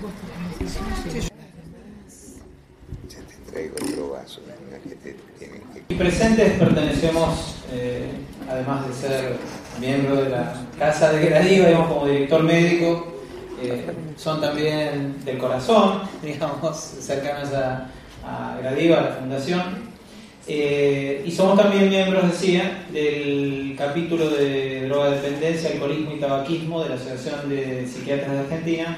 Ya te traigo otro vaso, no es que te tienen que... Y presentes pertenecemos, además de ser miembro de la Casa de Gradiva, digamos, como director médico, son también del corazón, digamos, cercanos a Gradiva, a la fundación. Y somos también miembros, decía, del capítulo de drogadependencia, alcoholismo y tabaquismo de la Asociación de Psiquiatras de Argentina,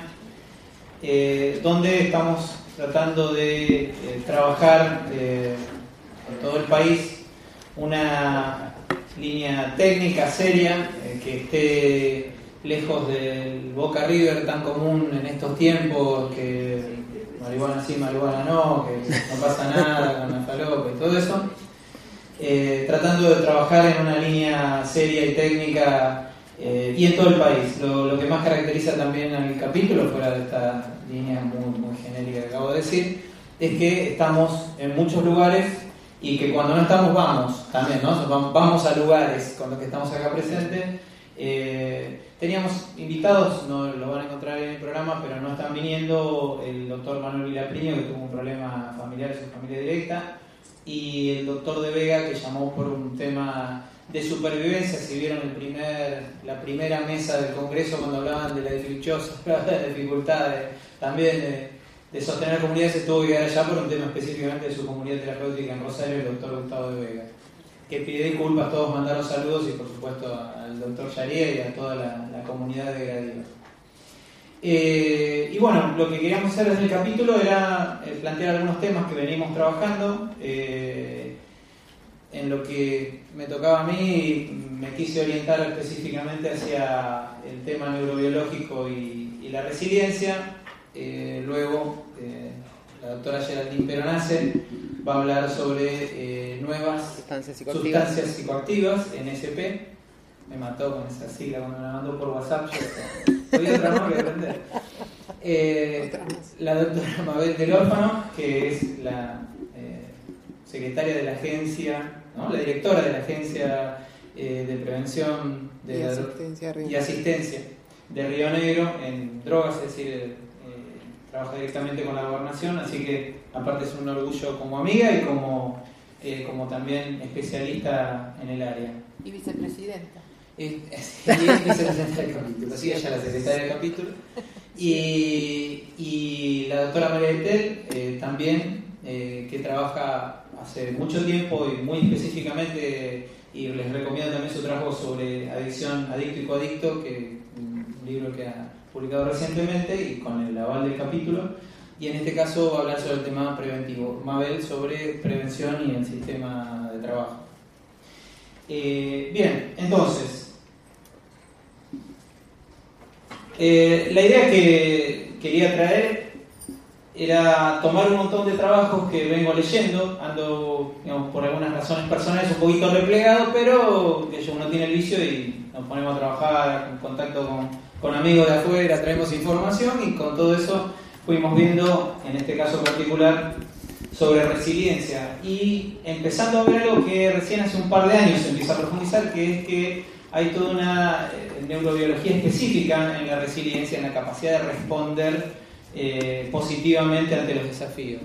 donde estamos tratando de trabajar en todo el país una línea técnica seria que esté lejos del Boca River tan común en estos tiempos, que marihuana sí, marihuana no, que no pasa nada con la falopa y todo eso, tratando de trabajar en una línea seria y técnica y en todo el país. Lo que más caracteriza también al capítulo, fuera de esta línea muy genérica que acabo de decir, es que estamos en muchos lugares y que cuando no estamos vamos también, ¿no? Vamos a lugares con los que estamos acá presentes. Teníamos invitados, no lo van a encontrar en el programa, pero no están viniendo el doctor Manuel Vilapriño, que tuvo un problema familiar en su familia directa, y el doctor De Vega, que llamó por un tema de supervivencia. Si vieron la primera mesa del Congreso cuando hablaban de la dificultad también de sostener comunidades, se tuvo que quedar allá por un tema específicamente de su comunidad terapéutica en Rosario, el doctor Gustavo De Vega, que pide disculpas. Todos mandaron saludos y por supuesto al doctor Yaría y a toda la comunidad de Gradiva. Y bueno, lo que queríamos hacer desde el capítulo era plantear algunos temas que venimos trabajando. En lo que me tocaba a mí, me quise orientar específicamente hacia el tema neurobiológico y la resiliencia. Luego la doctora Geraldine Peronace va a hablar sobre nuevas sustancias psicoactivas, NSP. Me mató con esa sigla cuando me la mandó por WhatsApp. Hoy otra más que aprender. La doctora Mabel del Órfano, que es la secretaria de la agencia, ¿no? La directora de la Agencia de Prevención y Asistencia de Río Negro en drogas, es decir, trabaja directamente con la gobernación, así que aparte es un orgullo como amiga y como también especialista en el área. Y vicepresidenta. Es vicepresidenta del capítulo, sí, ella es la secretaria del capítulo. Y la doctora María Etel también, que trabaja hace mucho tiempo y muy específicamente, y les recomiendo también su trabajo sobre adicción, adicto y coadicto, que es un libro que ha publicado recientemente y con el aval del capítulo, y en este caso va a hablar sobre el tema preventivo. Mabel sobre prevención y el sistema de trabajo. Bien, entonces, la idea que quería traer era tomar un montón de trabajos que vengo leyendo. Ando, digamos, por algunas razones personales un poquito replegado, pero uno tiene el vicio y nos ponemos a trabajar en contacto con amigos de afuera, traemos información y con todo eso fuimos viendo, en este caso particular, sobre resiliencia, y empezando a ver algo que recién hace un par de años se empieza a profundizar, que es que hay toda una neurobiología específica en la resiliencia, en la capacidad de responder positivamente ante los desafíos.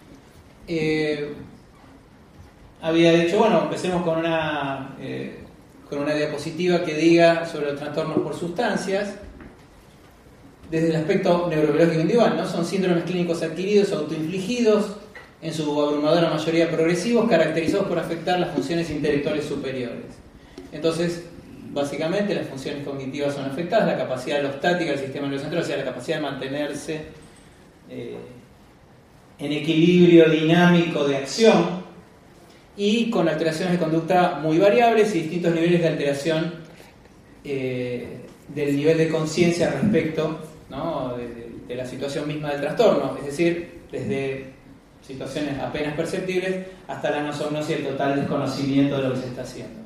Había dicho, bueno, empecemos con una diapositiva que diga sobre los trastornos por sustancias desde el aspecto neurobiológico individual, ¿no? Son síndromes clínicos adquiridos o autoinfligidos, en su abrumadora mayoría progresivos, caracterizados por afectar las funciones intelectuales superiores. Entonces, básicamente las funciones cognitivas son afectadas, la capacidad alostática del sistema nervioso central, o sea, la capacidad de mantenerse en equilibrio dinámico de acción, y con alteraciones de conducta muy variables y distintos niveles de alteración del nivel de conciencia respecto, ¿no?, de la situación misma del trastorno, es decir, desde situaciones apenas perceptibles hasta la anosognosia y el total desconocimiento de lo que se está haciendo.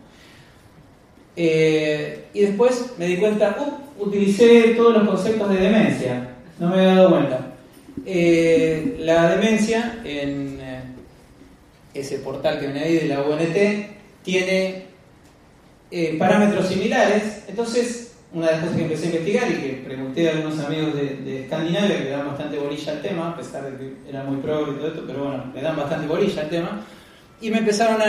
Y después me di cuenta, utilicé todos los conceptos de demencia, no me había dado cuenta. La demencia, en ese portal que viene ahí de la UNT, tiene parámetros similares. Entonces una de las cosas que empecé a investigar y que pregunté a algunos amigos de Escandinavia que le dan bastante bolilla al tema, a pesar de que era muy progre y todo esto, pero bueno, le dan bastante bolilla al tema, y me empezaron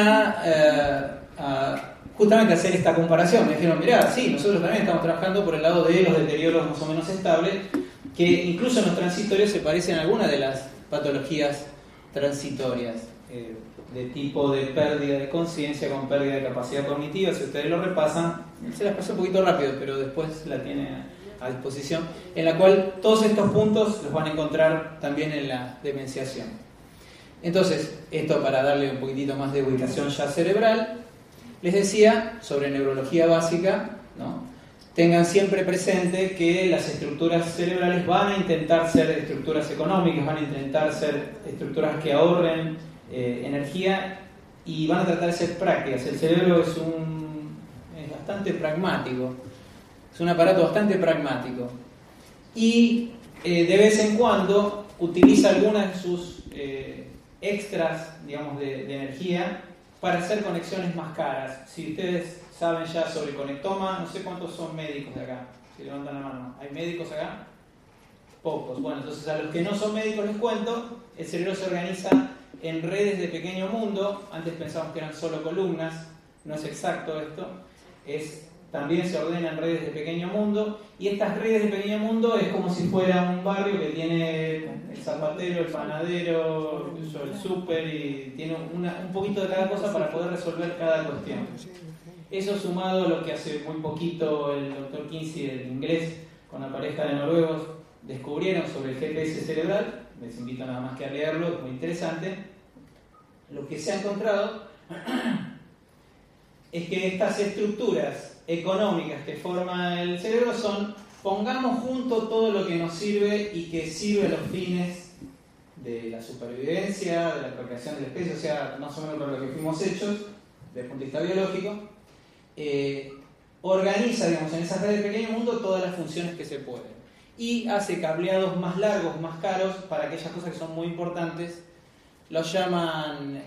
a justamente hacer esta comparación. Me dijeron, mirá, sí, nosotros también estamos trabajando por el lado de los deterioros más o menos estables, que incluso en los transitorios se parecen a algunas de las patologías transitorias, de tipo de pérdida de conciencia con pérdida de capacidad cognitiva. Si ustedes lo repasan, se las pasé un poquito rápido, pero después la tiene a disposición, en la cual todos estos puntos los van a encontrar también en la demenciación. Entonces, esto para darle un poquitito más de ubicación ya cerebral. Les decía sobre neurología básica, ¿no? Tengan siempre presente que las estructuras cerebrales van a intentar ser estructuras económicas, van a intentar ser estructuras que ahorren energía y van a tratar de ser prácticas. El cerebro es bastante pragmático, es un aparato bastante pragmático y de vez en cuando utiliza algunas de sus extras, digamos, de energía para hacer conexiones más caras. Si ustedes saben ya sobre conectoma, no sé cuántos son médicos de acá, si levantan la mano. ¿Hay médicos acá? Pocos. Bueno, entonces a los que no son médicos les cuento, el cerebro se organiza en redes de pequeño mundo. Antes pensábamos que eran solo columnas, no es exacto esto, también se ordena en redes de pequeño mundo, y estas redes de pequeño mundo es como si fuera un barrio que tiene el zapatero, el panadero, el súper, y tiene un poquito de cada cosa para poder resolver cada cuestión. Eso sumado a lo que hace muy poquito el doctor Kinsey, el inglés, con la pareja de noruegos, descubrieron sobre el GPS cerebral. Les invito nada más que a leerlo, es muy interesante. Lo que se ha encontrado es que estas estructuras económicas que forma el cerebro son, pongamos junto todo lo que nos sirve y que sirve a los fines de la supervivencia, de la procreación de la especie, o sea, más o menos por lo que fuimos hechos, desde el punto de vista biológico, organiza, digamos, en esa red de pequeño mundo todas las funciones que se pueden. Y hace cableados más largos, más caros, para aquellas cosas que son muy importantes. Los llaman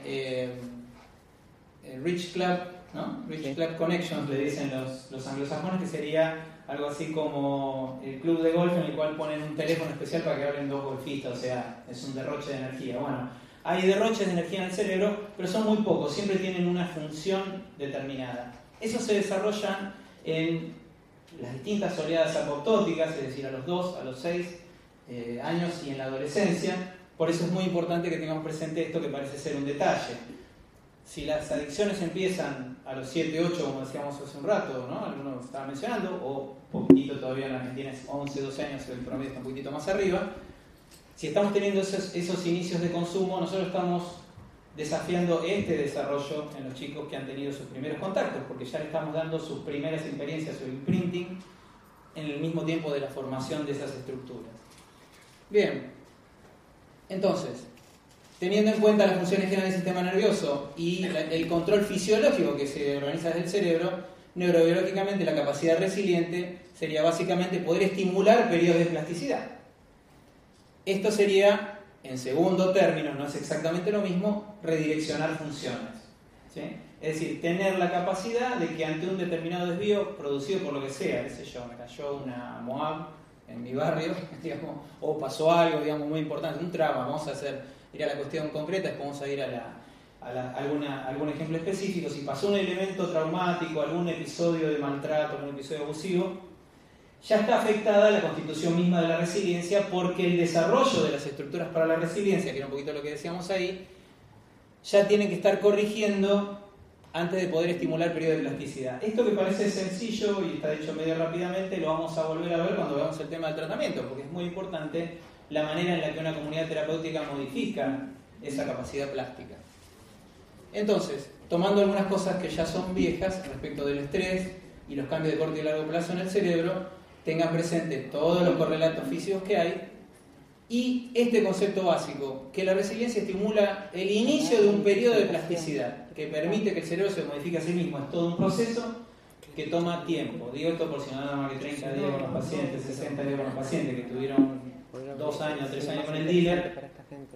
Rich Club, ¿no? Rich Club Connections, le dicen los anglosajones, que sería algo así como el club de golf en el cual ponen un teléfono especial para que hablen dos golfistas, o sea, es un derroche de energía. Bueno, hay derroches de energía en el cerebro, pero son muy pocos, siempre tienen una función determinada. Eso se desarrolla en las distintas oleadas apoptóticas, es decir, a los 2, a los 6 años y en la adolescencia. Por eso es muy importante que tengamos presente esto, que parece ser un detalle. Si las adicciones empiezan a los 7, 8, como decíamos hace un rato, ¿no? Algunos estaban mencionando, o poquitito todavía en Argentina es 11, 12 años, el promedio está un poquitito más arriba. Si estamos teniendo esos inicios de consumo, nosotros estamos desafiando este desarrollo en los chicos que han tenido sus primeros contactos, porque ya le estamos dando sus primeras experiencias o imprinting en el mismo tiempo de la formación de esas estructuras. Bien, entonces, teniendo en cuenta las funciones generales del sistema nervioso y el control fisiológico que se organiza desde el cerebro, neurobiológicamente la capacidad resiliente sería básicamente poder estimular periodos de plasticidad. Esto sería, en segundo término, no es exactamente lo mismo, redireccionar funciones, ¿sí? Es decir, tener la capacidad de que ante un determinado desvío producido por lo que sea, qué sé yo, me cayó una Moab en mi barrio, digamos, o pasó algo, digamos, muy importante, un trauma, vamos a ir a la cuestión concreta, después vamos a ir a algún ejemplo específico. Si pasó un elemento traumático, algún episodio de maltrato, algún episodio abusivo, ya está afectada la constitución misma de la resiliencia, porque el desarrollo de las estructuras para la resiliencia, que era un poquito lo que decíamos ahí, ya tienen que estar corrigiendo antes de poder estimular el periodo de plasticidad. Esto que parece sencillo y está dicho medio rápidamente, lo vamos a volver a ver cuando veamos el tema del tratamiento, porque es muy importante la manera en la que una comunidad terapéutica modifica esa capacidad plástica. Entonces, tomando algunas cosas que ya son viejas respecto del estrés y los cambios de corto y largo plazo en el cerebro, tengan presente todos los correlatos físicos que hay y este concepto básico, que la resiliencia estimula el inicio de un periodo de plasticidad que permite que el cerebro se modifique a sí mismo. Es todo un proceso que toma tiempo. Digo esto por si no nada más que 30 días con los pacientes, 60 días con los pacientes que tuvieron 2 años, 3 años con el dealer.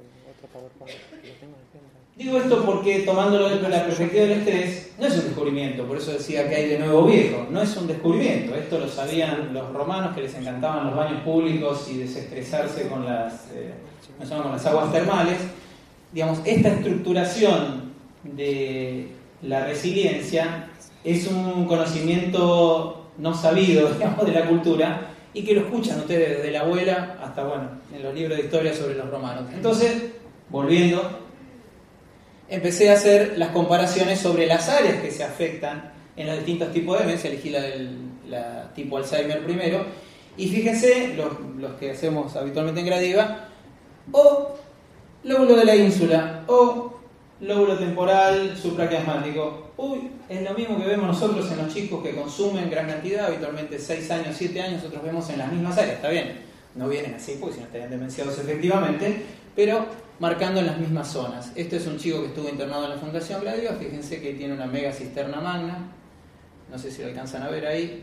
Digo esto porque, tomándolo desde la perspectiva del estrés, no es un descubrimiento, por eso decía que hay de nuevo viejo, no es un descubrimiento, esto lo sabían los romanos, que les encantaban los baños públicos y desestresarse con con las aguas termales. Digamos, esta estructuración de la resiliencia es un conocimiento no sabido, digamos, de la cultura, y que lo escuchan ustedes desde la abuela hasta, bueno, en los libros de historia sobre los romanos. Entonces, volviendo, empecé a hacer las comparaciones sobre las áreas que se afectan en los distintos tipos de demencia. Elegí la tipo Alzheimer primero, y fíjense, los que hacemos habitualmente en Gradiva, o lóbulo de la ínsula, o lóbulo temporal supraquiasmático. Uy, es lo mismo que vemos nosotros en los chicos que consumen gran cantidad, habitualmente 6 años, 7 años, nosotros vemos en las mismas áreas, está bien, no vienen así porque si no estarían demenciados efectivamente, pero marcando en las mismas zonas. Este es un chico que estuvo internado en la Fundación Gradiva, fíjense que tiene una mega cisterna magna, no sé si lo alcanzan a ver ahí,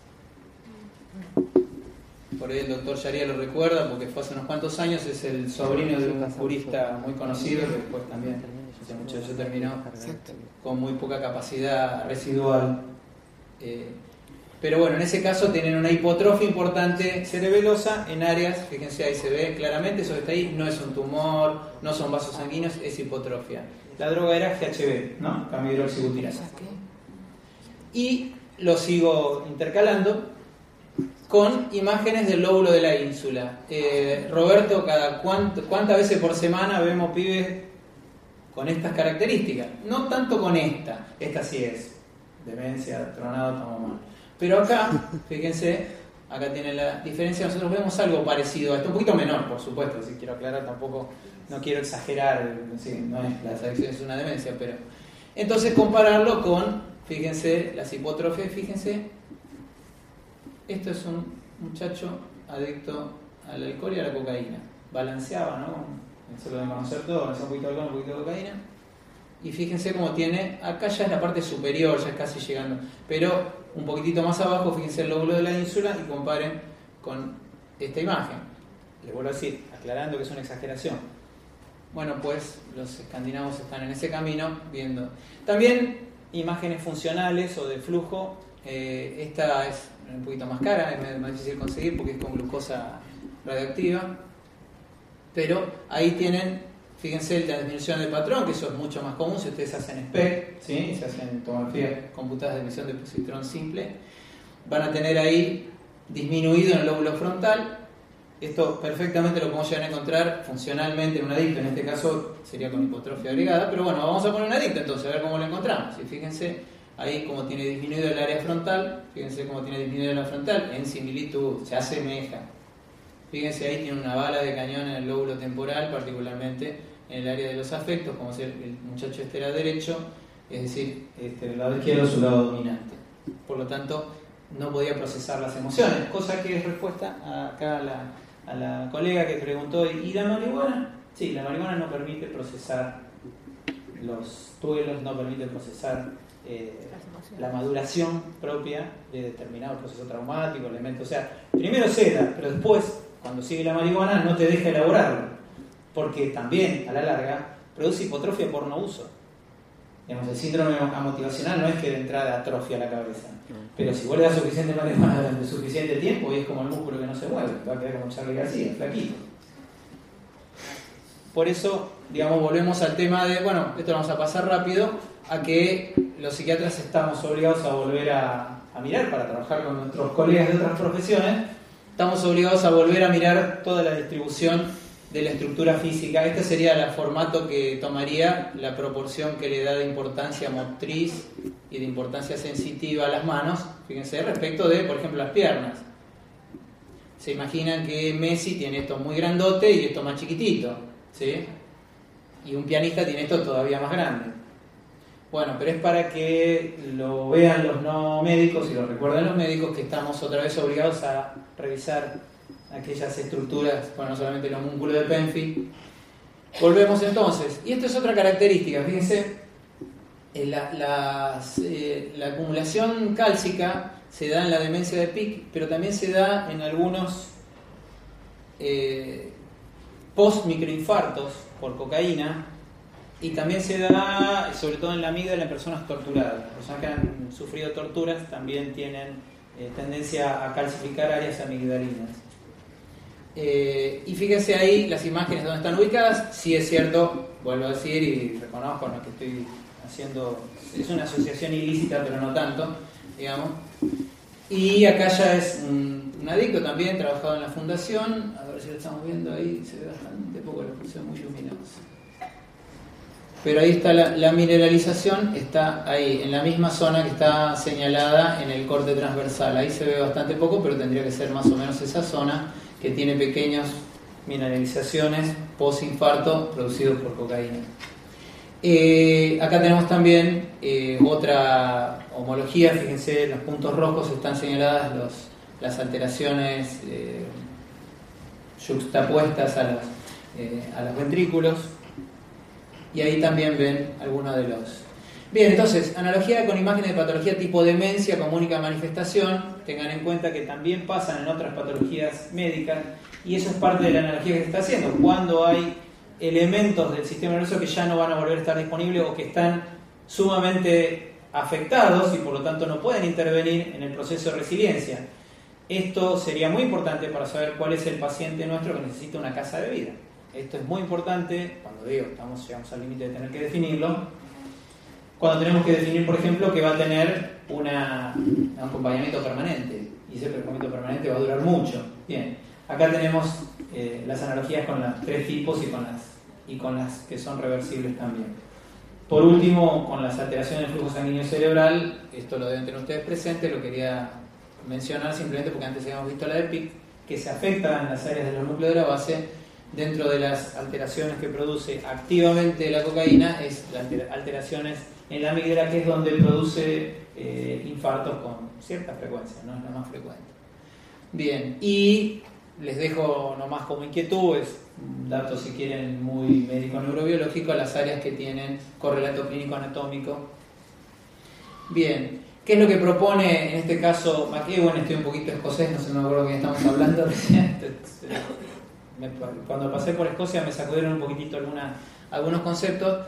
por ahí el doctor Yaría lo recuerda porque fue hace unos cuantos años, es el sobrino de un jurista muy conocido que después también ese muchacho terminó con muy poca capacidad residual, pero bueno, en ese caso tienen una hipotrofia importante cerebelosa en áreas, fíjense ahí se ve claramente, eso que está ahí no es un tumor, no son vasos sanguíneos, es hipotrofia. La droga era GHB, ¿no? Camiohidroxibutirasa. Y lo sigo intercalando con imágenes del lóbulo de la ínsula. Roberto, ¿cuántas veces por semana vemos pibes con estas características? No tanto con esta sí es demencia, tronado, estamos mal. Pero acá, fíjense, acá tiene la diferencia, nosotros vemos algo parecido a esto, un poquito menor, por supuesto, si quiero aclarar, tampoco, no quiero exagerar, sí, no es la adicción, es una demencia, pero... Entonces compararlo con, fíjense, las hipotrofias, fíjense, esto es un muchacho adicto al alcohol y a la cocaína, balanceaba, ¿no? Se lo deben conocer todo, balanceaba un poquito de alcohol, un poquito de cocaína, y fíjense cómo tiene, acá ya es la parte superior, ya es casi llegando, pero un poquitito más abajo, fíjense el lóbulo de la ínsula y comparen con esta imagen. Les vuelvo a decir, aclarando que es una exageración. Bueno, pues los escandinavos están en ese camino viendo. También imágenes funcionales o de flujo. Esta es un poquito más cara, es más difícil conseguir porque es con glucosa radioactiva. Pero ahí tienen, fíjense la disminución del patrón, que eso es mucho más común si ustedes hacen SPECT, ¿sí? Se hacen tomografías computadas de emisión de positrón simple, van a tener ahí disminuido en el lóbulo frontal. Esto perfectamente lo podemos llegar a encontrar funcionalmente en un adicto, en este caso sería con hipotrofia agregada, pero bueno, vamos a poner un adicto entonces, a ver cómo lo encontramos. Y fíjense ahí cómo tiene disminuido el área frontal, fíjense cómo tiene disminuido la frontal, en similitud, se asemeja. Fíjense ahí tiene una bala de cañón en el lóbulo temporal, particularmente en el área de los afectos, como si el muchacho este era derecho, es decir, el lado izquierdo es su lado dominante. Por lo tanto, no podía procesar las emociones, cosa que es respuesta acá a la colega que preguntó, ¿y la marihuana? Sí, la marihuana no permite procesar los duelos, no permite procesar la maduración propia de determinado proceso traumático, elemento. O sea, primero seda, pero después, cuando sigue la marihuana, no te deja elaborarlo, porque también, a la larga, produce hipotrofia por no uso. Digamos, el síndrome motivacional no es que de entrada atrofia la cabeza, pero si vos le das suficiente marihuana durante suficiente tiempo, y es como el músculo que no se mueve, va a quedar como Charlie García, flaquito. Por eso, digamos, volvemos al tema de, bueno, esto lo vamos a pasar rápido, a que los psiquiatras estamos obligados a volver a mirar, para trabajar con nuestros colegas de otras profesiones, estamos obligados a volver a mirar toda la distribución de la estructura física. Este sería el formato que tomaría la proporción que le da de importancia motriz y de importancia sensitiva a las manos, fíjense, respecto de, por ejemplo, las piernas. Se imaginan que Messi tiene esto muy grandote y esto más chiquitito, ¿sí? Y un pianista tiene esto todavía más grande. Bueno, pero es para que lo vean los no médicos y lo recuerden los médicos, que estamos otra vez obligados a revisar aquellas estructuras, bueno, no solamente el homúnculo de Penfield. Volvemos entonces, y esto es otra característica, fíjense, la acumulación cálcica se da en la demencia de Pick, pero también se da en algunos post-microinfartos por cocaína, y también se da, sobre todo en la amígdala, en personas torturadas. Las personas que han sufrido torturas también tienen tendencia a calcificar áreas amigdalinas. Y fíjense ahí las imágenes donde están ubicadas. Sí es cierto, vuelvo a decir y reconozco lo que estoy haciendo, es una asociación ilícita, pero no tanto, digamos. Y acá ya es un adicto también, trabajado en la fundación. A ver si lo estamos viendo ahí, se ve bastante poco, la función muy luminosa. Pero ahí está la mineralización, está ahí, en la misma zona que está señalada en el corte transversal. Ahí se ve bastante poco, pero tendría que ser más o menos esa zona que tiene pequeñas mineralizaciones post-infarto producidos por cocaína. Acá tenemos también otra homología. Fíjense, en los puntos rojos están señaladas las alteraciones yuxtapuestas a los ventrículos. Y ahí también ven algunos de los... Bien, entonces, analogía con imágenes de patología tipo demencia como única manifestación. Tengan en cuenta que también pasan en otras patologías médicas, y eso es parte de la analogía que se está haciendo. Cuando hay elementos del sistema nervioso que ya no van a volver a estar disponibles o que están sumamente afectados y por lo tanto no pueden intervenir en el proceso de resiliencia. Esto sería muy importante para saber cuál es el paciente nuestro que necesita una casa de vida. Esto es muy importante cuando llegamos al límite de tener que definirlo. Cuando tenemos que definir, por ejemplo, que va a tener un acompañamiento permanente, y ese acompañamiento permanente va a durar mucho. Bien, acá tenemos las analogías con los tres tipos y con las que son reversibles también. Por último, con las alteraciones del flujo sanguíneo cerebral, esto lo deben tener ustedes presente, lo quería mencionar simplemente porque antes habíamos visto la de PIC, que se afecta en las áreas de los núcleos de la base. Dentro de las alteraciones que produce activamente la cocaína es las alteraciones en la amígdala, que es donde produce infartos con cierta frecuencia, no es la más frecuente. Bien, y les dejo nomás como inquietud, es un dato si quieren muy médico-neurobiológico, las áreas que tienen correlato clínico anatómico. Bien, ¿qué es lo que propone en este caso McEwen? Estoy un poquito escocés, no sé, no me acuerdo de quién estamos hablando recién. Cuando pasé por Escocia me sacudieron un poquitito algunos conceptos.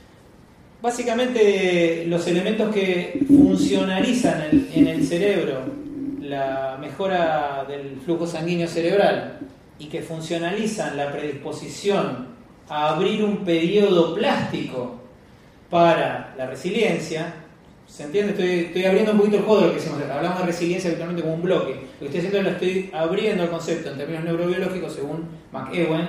Básicamente los elementos que funcionalizan en el cerebro la mejora del flujo sanguíneo cerebral y que funcionalizan la predisposición a abrir un periodo plástico para la resiliencia. ¿Se entiende? Estoy abriendo un poquito el juego de lo que decimos. Hablamos de resiliencia habitualmente como un bloque. Lo que estoy haciendo es lo estoy abriendo el concepto en términos neurobiológicos, según McEwen.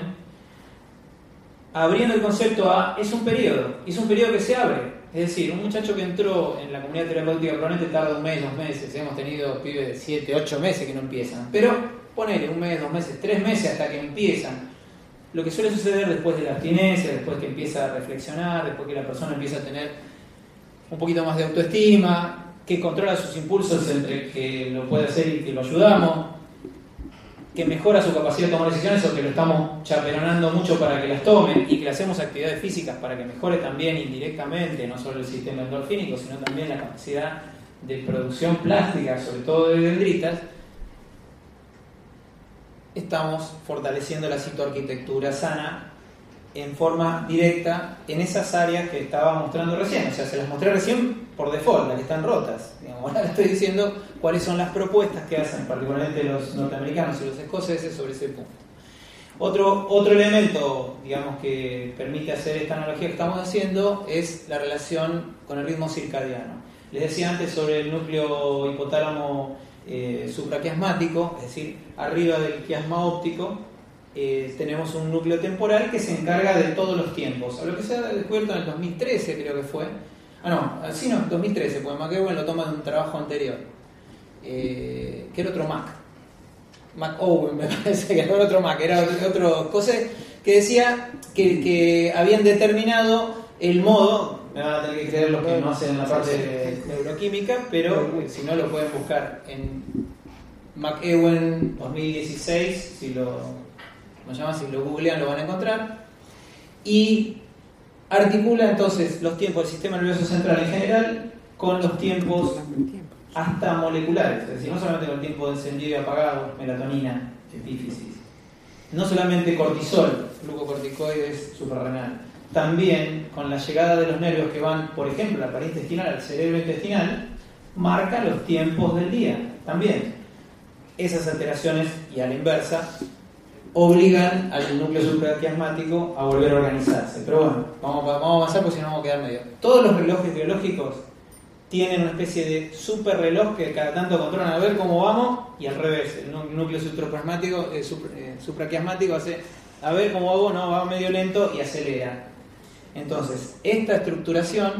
Abriendo el concepto es un periodo que se abre. Es decir, un muchacho que entró en la comunidad terapéutica probablemente tarda 1 mes, 2 meses. Hemos tenido pibes de 7, 8 meses que no empiezan. Pero ponele 1 mes, 2 meses, 3 meses hasta que empiezan. Lo que suele suceder después de la abstinencia, después que empieza a reflexionar, después que la persona empieza a tener un poquito más de autoestima, que controla sus impulsos entre que lo puede hacer y que lo ayudamos, que mejora su capacidad de tomar decisiones o que lo estamos chaperonando mucho para que las tome, y que le hacemos actividades físicas para que mejore también indirectamente no solo el sistema endorfínico, sino también la capacidad de producción plástica, sobre todo de dendritas. Estamos fortaleciendo la citoarquitectura sana en forma directa en esas áreas que estaba mostrando recién. O sea, se las mostré recién por default, las que están rotas. Ahora les estoy diciendo cuáles son las propuestas que hacen particularmente los norteamericanos y los escoceses sobre ese punto. Otro elemento, digamos, que permite hacer esta analogía que estamos haciendo es la relación con el ritmo circadiano. Les decía antes sobre el núcleo hipotálamo supraquiasmático, es decir, arriba del quiasma óptico. Tenemos un núcleo temporal que se encarga de todos los tiempos. A lo que se ha descubierto en el 2013, creo que fue. 2013, porque McEwen lo toma de un trabajo anterior. Que era otro McEwen, me parece que era otro Mac, era otro cosa que decía que habían determinado el modo. Me van a tener que creer los que no hacen la parte de neuroquímica, pero si no lo pueden buscar en McEwen 2016, si lo googlean lo van a encontrar, y articula entonces los tiempos del sistema nervioso central en general con los tiempos hasta moleculares, es decir, no solamente con el tiempo de encendido y apagado, melatonina, epífisis. no solamente cortisol, glucocorticoides suprarrenal, también con la llegada de los nervios que van, por ejemplo, a la pared intestinal, al cerebro intestinal, marca los tiempos del día. También esas alteraciones, y a la inversa, obligan al núcleo supraquiasmático a volver a organizarse. Pero bueno, vamos a avanzar porque si no vamos a quedar medio. Todos los relojes biológicos tienen una especie de super reloj que cada tanto controlan a ver cómo vamos, y al revés, el núcleo supraquiasmático hace a ver cómo hago, no, va medio lento y acelera. Entonces, esta estructuración,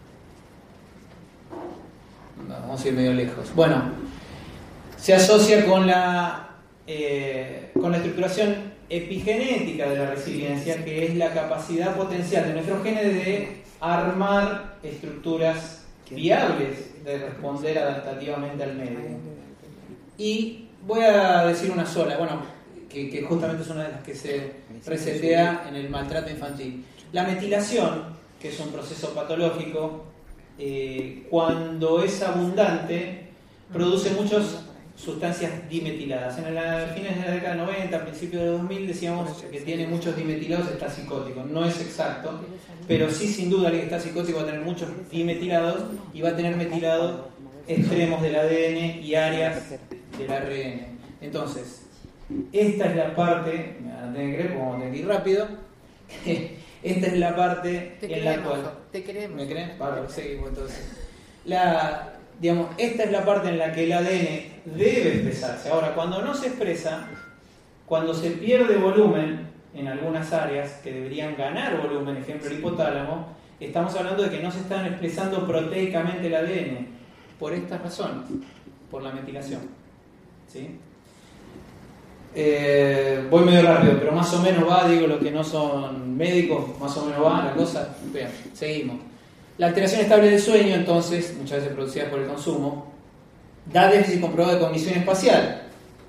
vamos a ir medio lejos, bueno, se asocia con la estructuración epigenética de la resiliencia, que es la capacidad potencial de nuestros genes de armar estructuras viables de responder adaptativamente al medio. Y voy a decir una sola, bueno, que justamente es una de las que se resetea en el maltrato infantil. La metilación, que es un proceso patológico, cuando es abundante, produce muchas sustancias dimetiladas. En fines de la década del 90, principios de 2000, decíamos que tiene muchos dimetilados, está psicótico. No es exacto, pero sí, sin duda, alguien que está psicótico va a tener muchos dimetilados y va a tener metilados extremos del ADN y áreas del ARN. Entonces, esta es la parte, me van a tener que creer, porque vamos a tener que ir rápido. Esta es la parte en la cual... Te queremos. ¿Me creen? Bárbaro, seguimos entonces. Esta es la parte en la que el ADN debe expresarse. Ahora, cuando no se expresa, cuando se pierde volumen en algunas áreas que deberían ganar volumen, ejemplo el hipotálamo, estamos hablando de que no se están expresando proteicamente el ADN, por esta razón, por la metilación. ¿Sí? Voy medio rápido, pero más o menos va, digo, los que no son médicos, más o menos va la cosa. Bien, seguimos. La alteración estable del sueño, entonces, muchas veces producida por el consumo, da déficit comprobado de cognición espacial.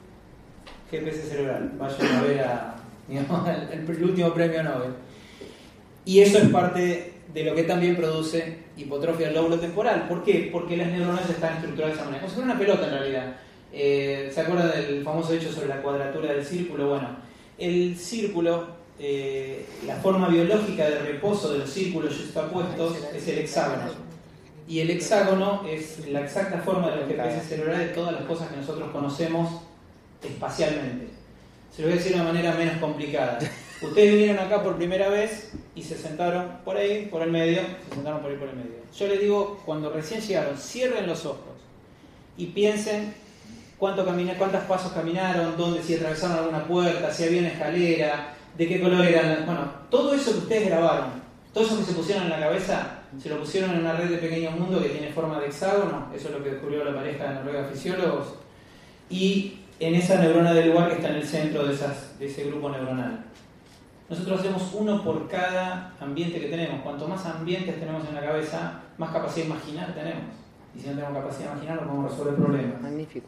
GPS cerebral, vayan a ver digamos, el último premio Nobel. Y eso es parte de lo que también produce hipotrofia del lóbulo temporal. ¿Por qué? Porque las neuronas están estructuradas de esa manera. Como si fuera una pelota en realidad. ¿Se acuerdan del famoso hecho sobre la cuadratura del círculo? Bueno, el círculo, la forma biológica de reposo de los círculos justapuestos es el hexágono. Y el hexágono es la exacta forma de los GPS cerebrales de todas las cosas que nosotros conocemos espacialmente. Se lo voy a decir de una manera menos complicada. Ustedes vinieron acá por primera vez y se sentaron por ahí, por el medio. Se sentaron por ahí, por el medio. Yo les digo, cuando recién llegaron, cierren los ojos y piensen cuántos pasos caminaron, dónde, si atravesaron alguna puerta, si había una escalera, de qué color eran. Bueno, todo eso que ustedes grabaron, todo eso que se pusieron en la cabeza, se lo pusieron en una red de pequeños mundos que tiene forma de hexágono. Eso es lo que descubrió la pareja de Noruega fisiólogos. Y en esa neurona del lugar que está en el centro de ese grupo neuronal. Nosotros hacemos uno por cada ambiente que tenemos. Cuanto más ambientes tenemos en la cabeza, más capacidad de imaginar tenemos. Y si no tenemos capacidad de imaginar, no podemos resolver problemas. Magnífico.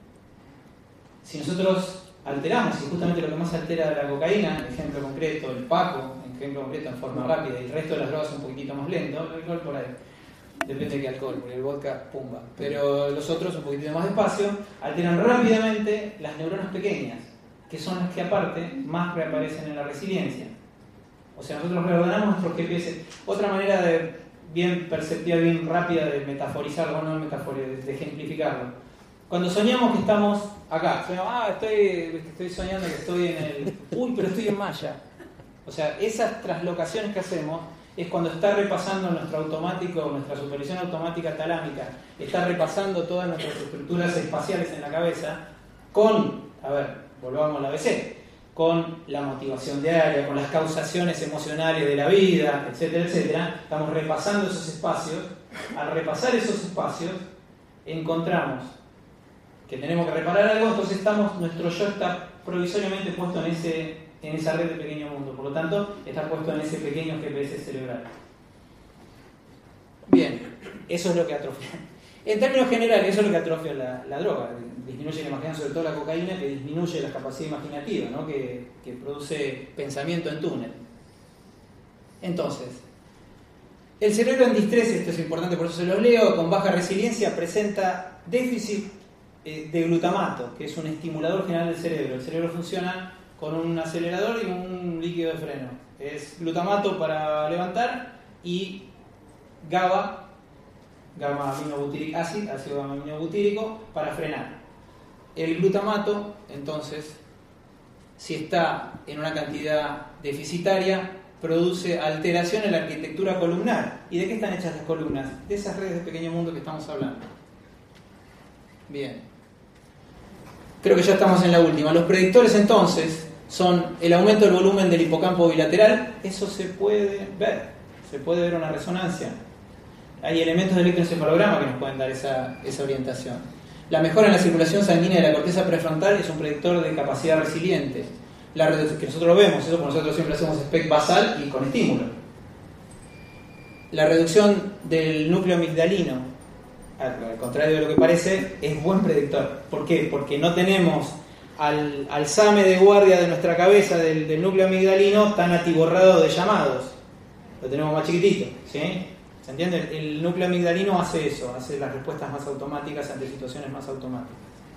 Si nosotros alteramos, y justamente lo que más altera la cocaína, ejemplo concreto, el Paco, ejemplo concreto en forma rápida, y el resto de las drogas un poquitito más lento, el alcohol por ahí, depende de qué alcohol, porque el vodka, pumba, pero los otros un poquitito más despacio, alteran rápidamente las neuronas pequeñas, que son las que aparte más reaparecen en la resiliencia. O sea, nosotros reordenamos nuestros GPS. Otra manera de bien perceptiva, bien rápida de metaforizarlo, no de ejemplificarlo. Cuando soñamos que estamos acá, estoy soñando que estoy en el... pero estoy en Maya. O sea, esas traslocaciones que hacemos es cuando está repasando nuestro automático, nuestra supervisión automática talámica, está repasando todas nuestras estructuras espaciales en la cabeza volvamos a la ABC, con la motivación diaria, con las causaciones emocionales de la vida, etcétera, etcétera. Estamos repasando esos espacios. Al repasar esos espacios, encontramos que tenemos que reparar algo, entonces nuestro yo está provisoriamente puesto en esa red de pequeño mundo, por lo tanto está puesto en ese pequeño GPS cerebral. Bien, eso es lo que atrofia. En términos generales, eso es lo que atrofia la droga. Disminuye la imaginación, sobre todo la cocaína, que disminuye la capacidad imaginativa, ¿no? que produce pensamiento en túnel. Entonces, el cerebro en distrés, esto es importante, por eso se los leo, con baja resiliencia presenta déficit de glutamato, que es un estimulador general del cerebro. El cerebro funciona con un acelerador y un líquido de freno. Es glutamato para levantar y GABA, gamma-aminobutyric acid, ácido gamma-aminobutírico, para frenar. El glutamato, entonces, si está en una cantidad deficitaria, produce alteración en la arquitectura columnar. ¿Y de qué están hechas las columnas? De esas redes de pequeño mundo que estamos hablando. Bien. Creo que ya estamos en la última. Los predictores, entonces, son el aumento del volumen del hipocampo bilateral. Eso se puede ver una resonancia. Hay elementos del electroencefalograma que nos pueden dar esa orientación. La mejora en la circulación sanguínea de la corteza prefrontal es un predictor de capacidad resiliente. Que nosotros lo vemos, eso porque nosotros siempre hacemos SPECT basal y con estímulo. La reducción del núcleo amigdalino, al contrario de lo que parece, es buen predictor. ¿Por qué? Porque no tenemos al SAME de guardia de nuestra cabeza del núcleo amigdalino tan atiborrado de llamados. Lo tenemos más chiquitito, ¿sí? ¿Se entiende? El núcleo amigdalino hace eso, hace las respuestas más automáticas ante situaciones más automáticas.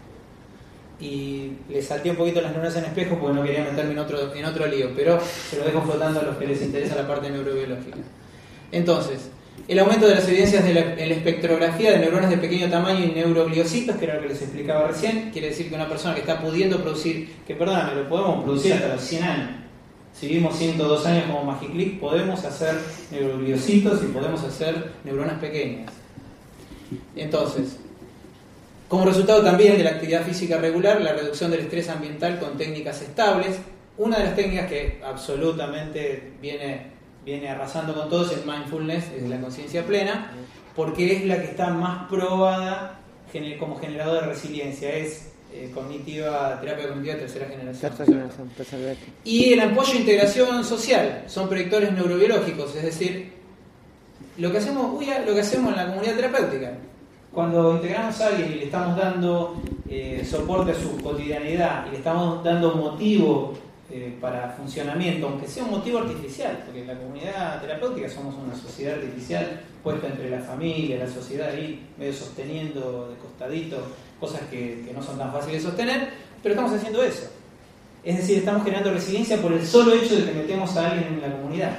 Y le salté un poquito las neuronas en espejo porque no quería meterme en otro lío, pero se lo dejo flotando a los que les interesa la parte neurobiológica. Entonces, el aumento de las evidencias en la espectrografía de neuronas de pequeño tamaño y neurogliocitos, que era lo que les explicaba recién, quiere decir que una persona que está pudiendo producir, que perdóname, lo podemos producir hasta los 100 años. Si vivimos 102 años como Magiclick, podemos hacer neurogliocitos y podemos hacer neuronas pequeñas. Entonces, como resultado también de la actividad física regular, la reducción del estrés ambiental con técnicas estables. Una de las técnicas que absolutamente viene arrasando con todos es mindfulness, es la conciencia plena, porque es la que está más probada como generador de resiliencia. Es terapia cognitiva de tercera generación. Y el apoyo e integración social son predictores neurobiológicos, es decir, lo que hacemos en la comunidad terapéutica. Cuando integramos a alguien y le estamos dando soporte a su cotidianidad y le estamos dando motivo para funcionamiento, aunque sea un motivo artificial, porque en la comunidad terapéutica somos una sociedad artificial puesta entre la familia, la sociedad ahí medio sosteniendo de costadito cosas que no son tan fáciles de sostener, pero estamos haciendo eso. Es decir, estamos generando resiliencia por el solo hecho de que metemos a alguien en la comunidad.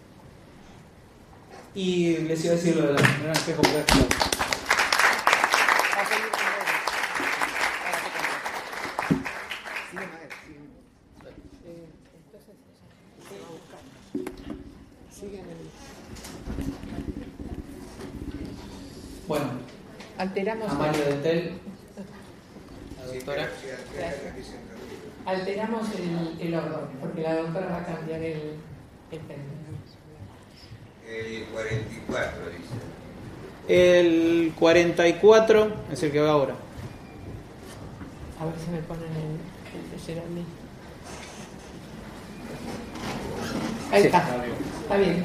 Y les iba a decir lo de la neuronas espejo por esto. Bueno, alteramos Amalia Dentel, la doctora. Alteramos el orden, porque la doctora va a cambiar el término. El 44 dice. El 44 es el que va ahora. A ver si me ponen el Geraldine. Ahí está. Está bien.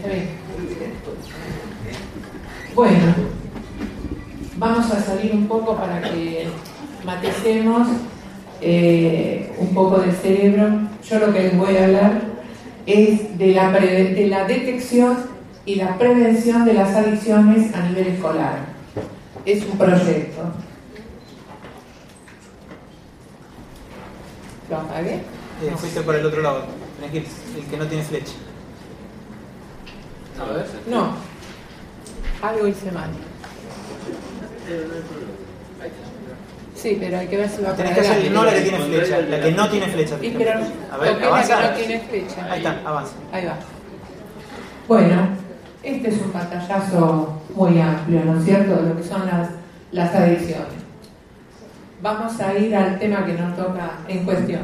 Bueno, vamos a salir un poco para que maticemos un poco del cerebro. Yo lo que les voy a hablar es de la detección y la prevención de las adicciones a nivel escolar. Es un proyecto. ¿Lo apagué? Fuiste por el otro lado. Tenés que ir el que no tiene flecha. A ver. No. Algo hice mal. Sí, pero hay que ver si va a Tenés que hacer no la que tiene flecha, la que no tiene flecha. Y pero a ver, avanza. La que no tiene flecha. Ahí está, avanza. Ahí va. Bueno, este es un pantallazo muy amplio, ¿no es cierto?, de lo que son las adicciones. Vamos a ir al tema que nos toca en cuestión.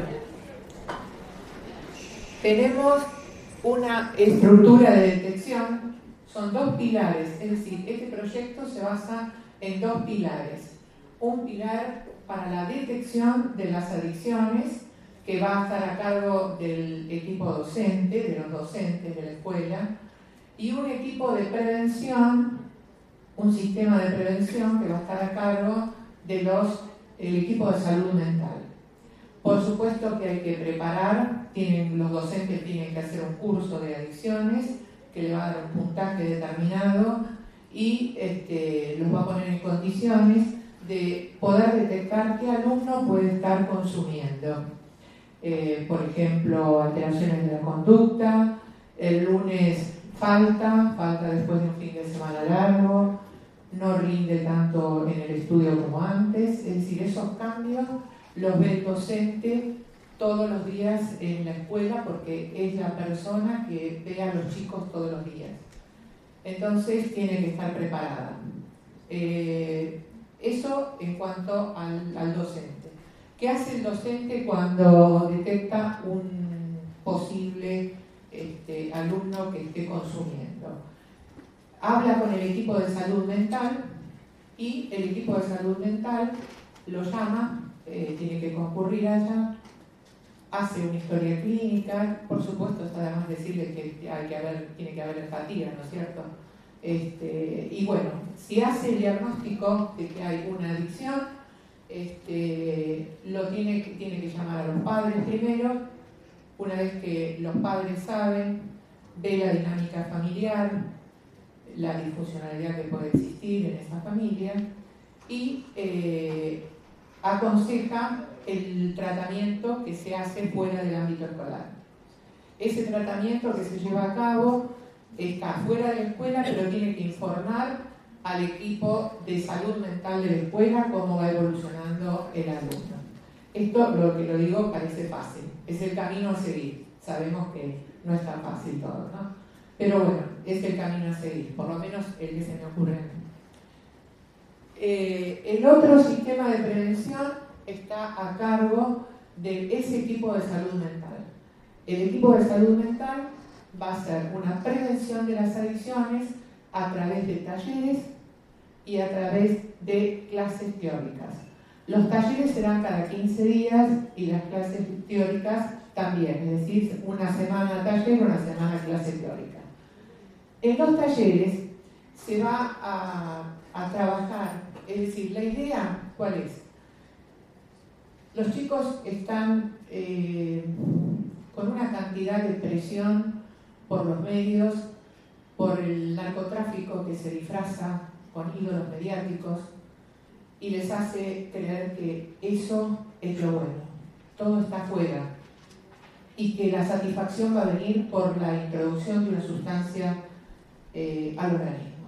Tenemos una estructura de detección, son dos pilares, es decir, este proyecto se basa en dos pilares. Un pilar para la detección de las adicciones, que va a estar a cargo del equipo docente, de los docentes de la escuela, y un equipo de prevención, un sistema de prevención que va a estar a cargo del equipo de salud mental. Por supuesto que hay que preparar, los docentes tienen que hacer un curso de adicciones que le va a dar un puntaje determinado y los va a poner en condiciones de poder detectar qué alumno puede estar consumiendo. por ejemplo, alteraciones de la conducta, el lunes falta después de un fin de semana largo, no rinde tanto en el estudio como antes, es decir, esos cambios los ve el docente todos los días en la escuela porque es la persona que ve a los chicos todos los días. Entonces tiene que estar preparada. Eso en cuanto al docente. ¿Qué hace el docente cuando detecta un posible alumno que esté consumiendo? Habla con el equipo de salud mental y el equipo de salud mental lo llama, tiene que concurrir allá, hace una historia clínica, por supuesto está de más decirle que tiene que haber empatía, ¿no es cierto? Y bueno, si hace el diagnóstico de que hay una adicción, lo tiene que llamar a los padres primero. Una vez que los padres saben, ve la dinámica familiar, la disfuncionalidad que puede existir en esa familia y aconseja el tratamiento que se hace fuera del ámbito escolar. Ese tratamiento que se lleva a cabo está fuera de la escuela, pero tiene que informar al equipo de salud mental de la escuela cómo va evolucionando el alumno. Esto, lo que lo digo, parece fácil, es el camino a seguir. Sabemos que no es tan fácil todo, ¿no? Pero bueno, es el camino a seguir, por lo menos el que se me ocurre a mí. El otro sistema de prevención está a cargo de ese equipo de salud mental. El equipo de salud mental va a hacer una prevención de las adicciones a través de talleres y a través de clases teóricas. Los talleres serán cada 15 días y las clases teóricas también, es decir, una semana taller, una semana clase teórica. En los talleres se va a trabajar, es decir, la idea, ¿cuál es? Los chicos están con una cantidad de presión por los medios, por el narcotráfico que se disfraza con ídolos mediáticos y les hace creer que eso es lo bueno, todo está afuera y que la satisfacción va a venir por la introducción de una sustancia al organismo,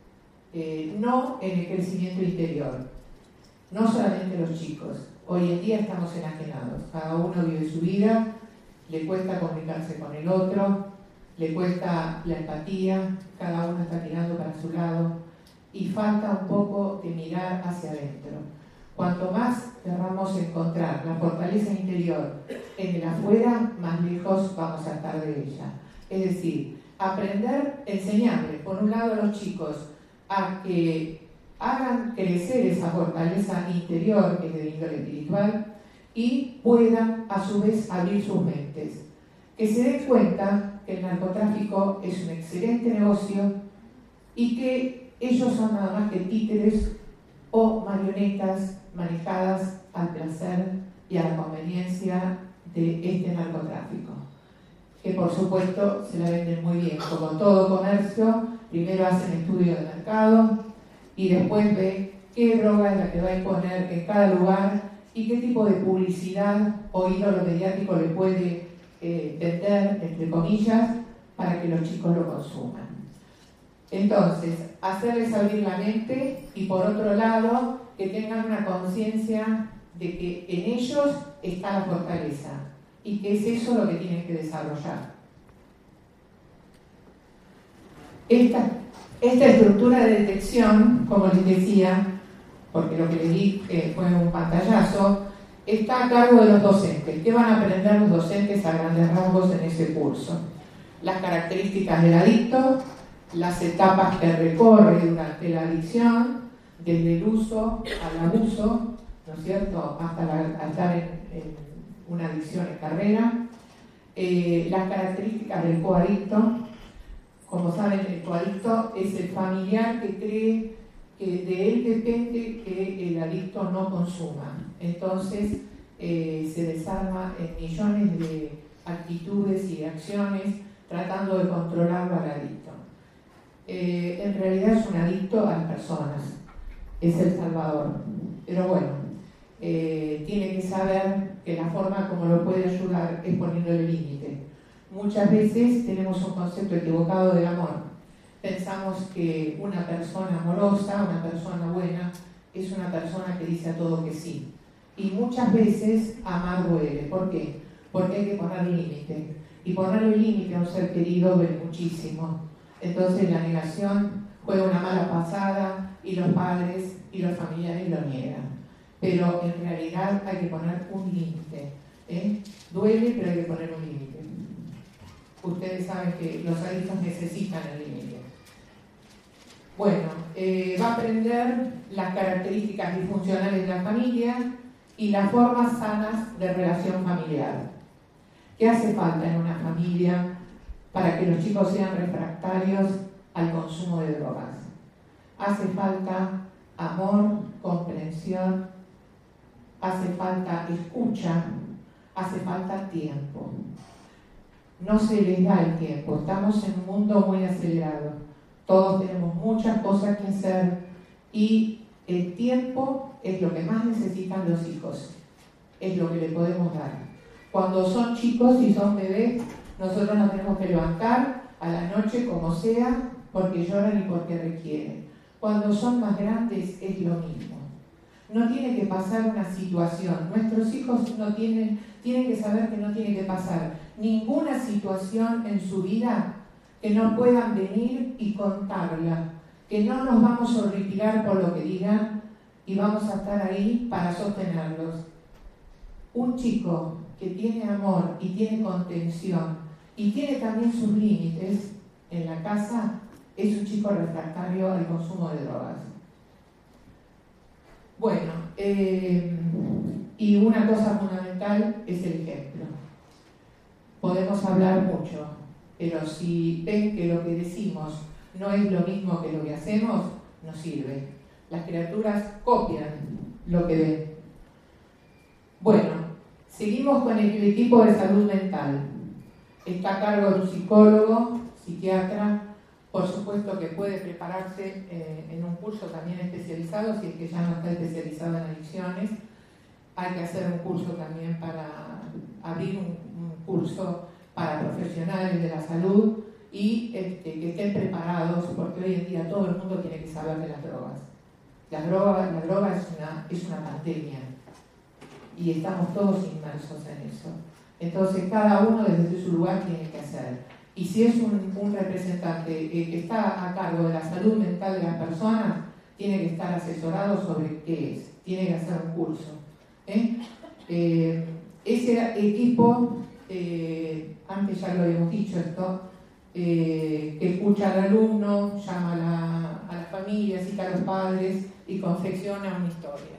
no en el crecimiento interior, no solamente los chicos. Hoy en día estamos enajenados, cada uno vive su vida, le cuesta comunicarse con el otro, le cuesta la empatía, cada uno está tirando para su lado y falta un poco de mirar hacia adentro. Cuanto más querramos encontrar la fortaleza interior en el afuera, más lejos vamos a estar de ella. Es decir, aprender, enseñarle, por un lado a los chicos, a que hagan crecer esa fortaleza interior que es de índole espiritual y puedan a su vez abrir sus mentes. Que se den cuenta que el narcotráfico es un excelente negocio y que ellos son nada más que títeres o marionetas manejadas al placer y a la conveniencia de este narcotráfico, que por supuesto se la venden muy bien. Como todo comercio, primero hacen estudio de mercado y después ve qué droga es la que va a imponer en cada lugar y qué tipo de publicidad o ídolo mediático le puede vender, entre comillas, para que los chicos lo consuman. Entonces, hacerles abrir la mente y por otro lado, que tengan una conciencia de que en ellos está la fortaleza y que es eso lo que tienen que desarrollar. Esta estructura de detección, como les decía, porque lo que les di fue un pantallazo, está a cargo de los docentes. ¿Qué van a aprender los docentes a grandes rasgos en ese curso? Las características del adicto, las etapas que recorre durante la adicción, desde el uso al abuso, ¿no es cierto?, hasta estar en una adicción en carrera. Las características del coadicto. Como saben, el coadicto es el familiar que cree que de él depende que el adicto no consuma. Entonces se desarma en millones de actitudes y acciones tratando de controlarlo al adicto. En realidad es un adicto a las personas, es el salvador. Pero bueno, tiene que saber que la forma como lo puede ayudar es poniéndole límite. Muchas veces tenemos un concepto equivocado del amor. Pensamos que una persona amorosa, una persona buena, es una persona que dice a todo que sí. Y muchas veces amar duele. ¿Por qué? Porque hay que poner límite. Y ponerle límite a un ser querido duele muchísimo. Entonces la negación juega una mala pasada y los padres y los familiares lo niegan. Pero en realidad hay que poner un límite. Duele, pero hay que poner un límite. Ustedes saben que los adultos necesitan el límite. Bueno, va a aprender las características disfuncionales de la familia y las formas sanas de relación familiar. ¿Qué hace falta en una familia para que los chicos sean refractarios al consumo de drogas? Hace falta amor, comprensión, hace falta escucha, hace falta tiempo. No se les da el tiempo, estamos en un mundo muy acelerado. Todos tenemos muchas cosas que hacer y el tiempo es lo que más necesitan los hijos, es lo que le podemos dar. Cuando son chicos y son bebés, nosotros nos tenemos que levantar a la noche como sea, porque lloran y porque requieren. Cuando son más grandes es lo mismo. No tiene que pasar una situación. Nuestros hijos tienen que saber que no tiene que pasar ninguna situación en su vida que no puedan venir y contarla, que no nos vamos a horripilar por lo que digan y vamos a estar ahí para sostenerlos. Un chico que tiene amor y tiene contención y tiene también sus límites en la casa es un chico refractario al consumo de drogas. Bueno, y una cosa fundamental es el ejemplo. Podemos hablar mucho, pero si ven que lo que decimos no es lo mismo que lo que hacemos, no sirve. Las criaturas copian lo que ven. Bueno, seguimos con el equipo de salud mental. Está a cargo de un psicólogo, psiquiatra, por supuesto que puede prepararse en un curso también especializado, si es que ya no está especializado en adicciones. Hay que hacer un curso también para abrir un curso para profesionales de la salud y que estén preparados, porque hoy en día todo el mundo tiene que saber de las drogas. La droga es una pandemia y estamos todos inmersos en eso. Entonces cada uno desde su lugar tiene que hacer. Y si es un representante que está a cargo de la salud mental de las personas, tiene que estar asesorado sobre qué es, tiene que hacer un curso. Ese equipo, antes ya lo habíamos dicho esto, que escucha al alumno, llama a la familia, cita a los padres y confecciona una historia.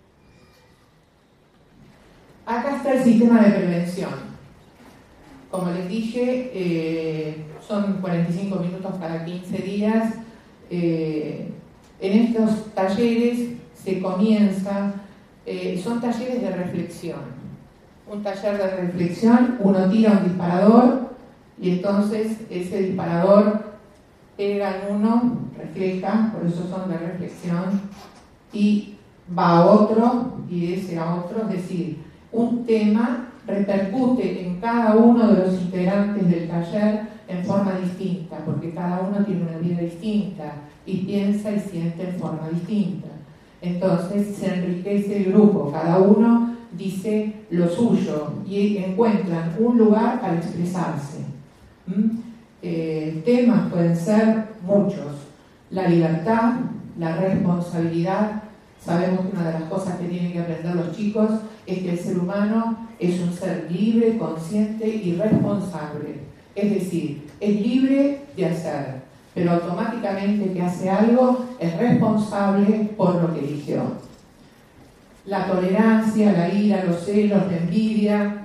Acá está el sistema de prevención. Como les dije, son 45 minutos cada 15 días. En estos talleres se comienza, son talleres de reflexión. Un taller de reflexión, uno tira un disparador y entonces ese disparador pega en uno, refleja, por eso son de reflexión, y va a otro y de ese a otro, es decir, un tema repercute en cada uno de los integrantes del taller en forma distinta, porque cada uno tiene una vida distinta y piensa y siente en forma distinta. Entonces se enriquece el grupo, cada uno dice lo suyo y encuentran un lugar para expresarse. Temas pueden ser muchos: la libertad, la responsabilidad. Sabemos que una de las cosas que tienen que aprender los chicos es que el ser humano es un ser libre, consciente y responsable. Es decir, es libre de hacer, pero automáticamente que hace algo es responsable por lo que eligió. La tolerancia, la ira, los celos, la envidia,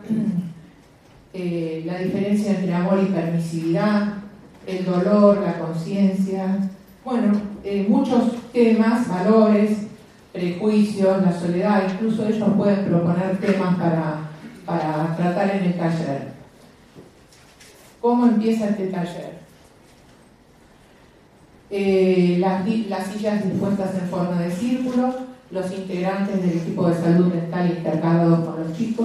la diferencia entre amor y permisividad, el dolor, la conciencia, bueno, muchos temas, valores, prejuicios, la soledad. Incluso ellos pueden proponer temas para tratar en el taller. ¿Cómo empieza este taller? Las sillas dispuestas en forma de círculo, los integrantes del equipo de salud mental intercalados con los chicos,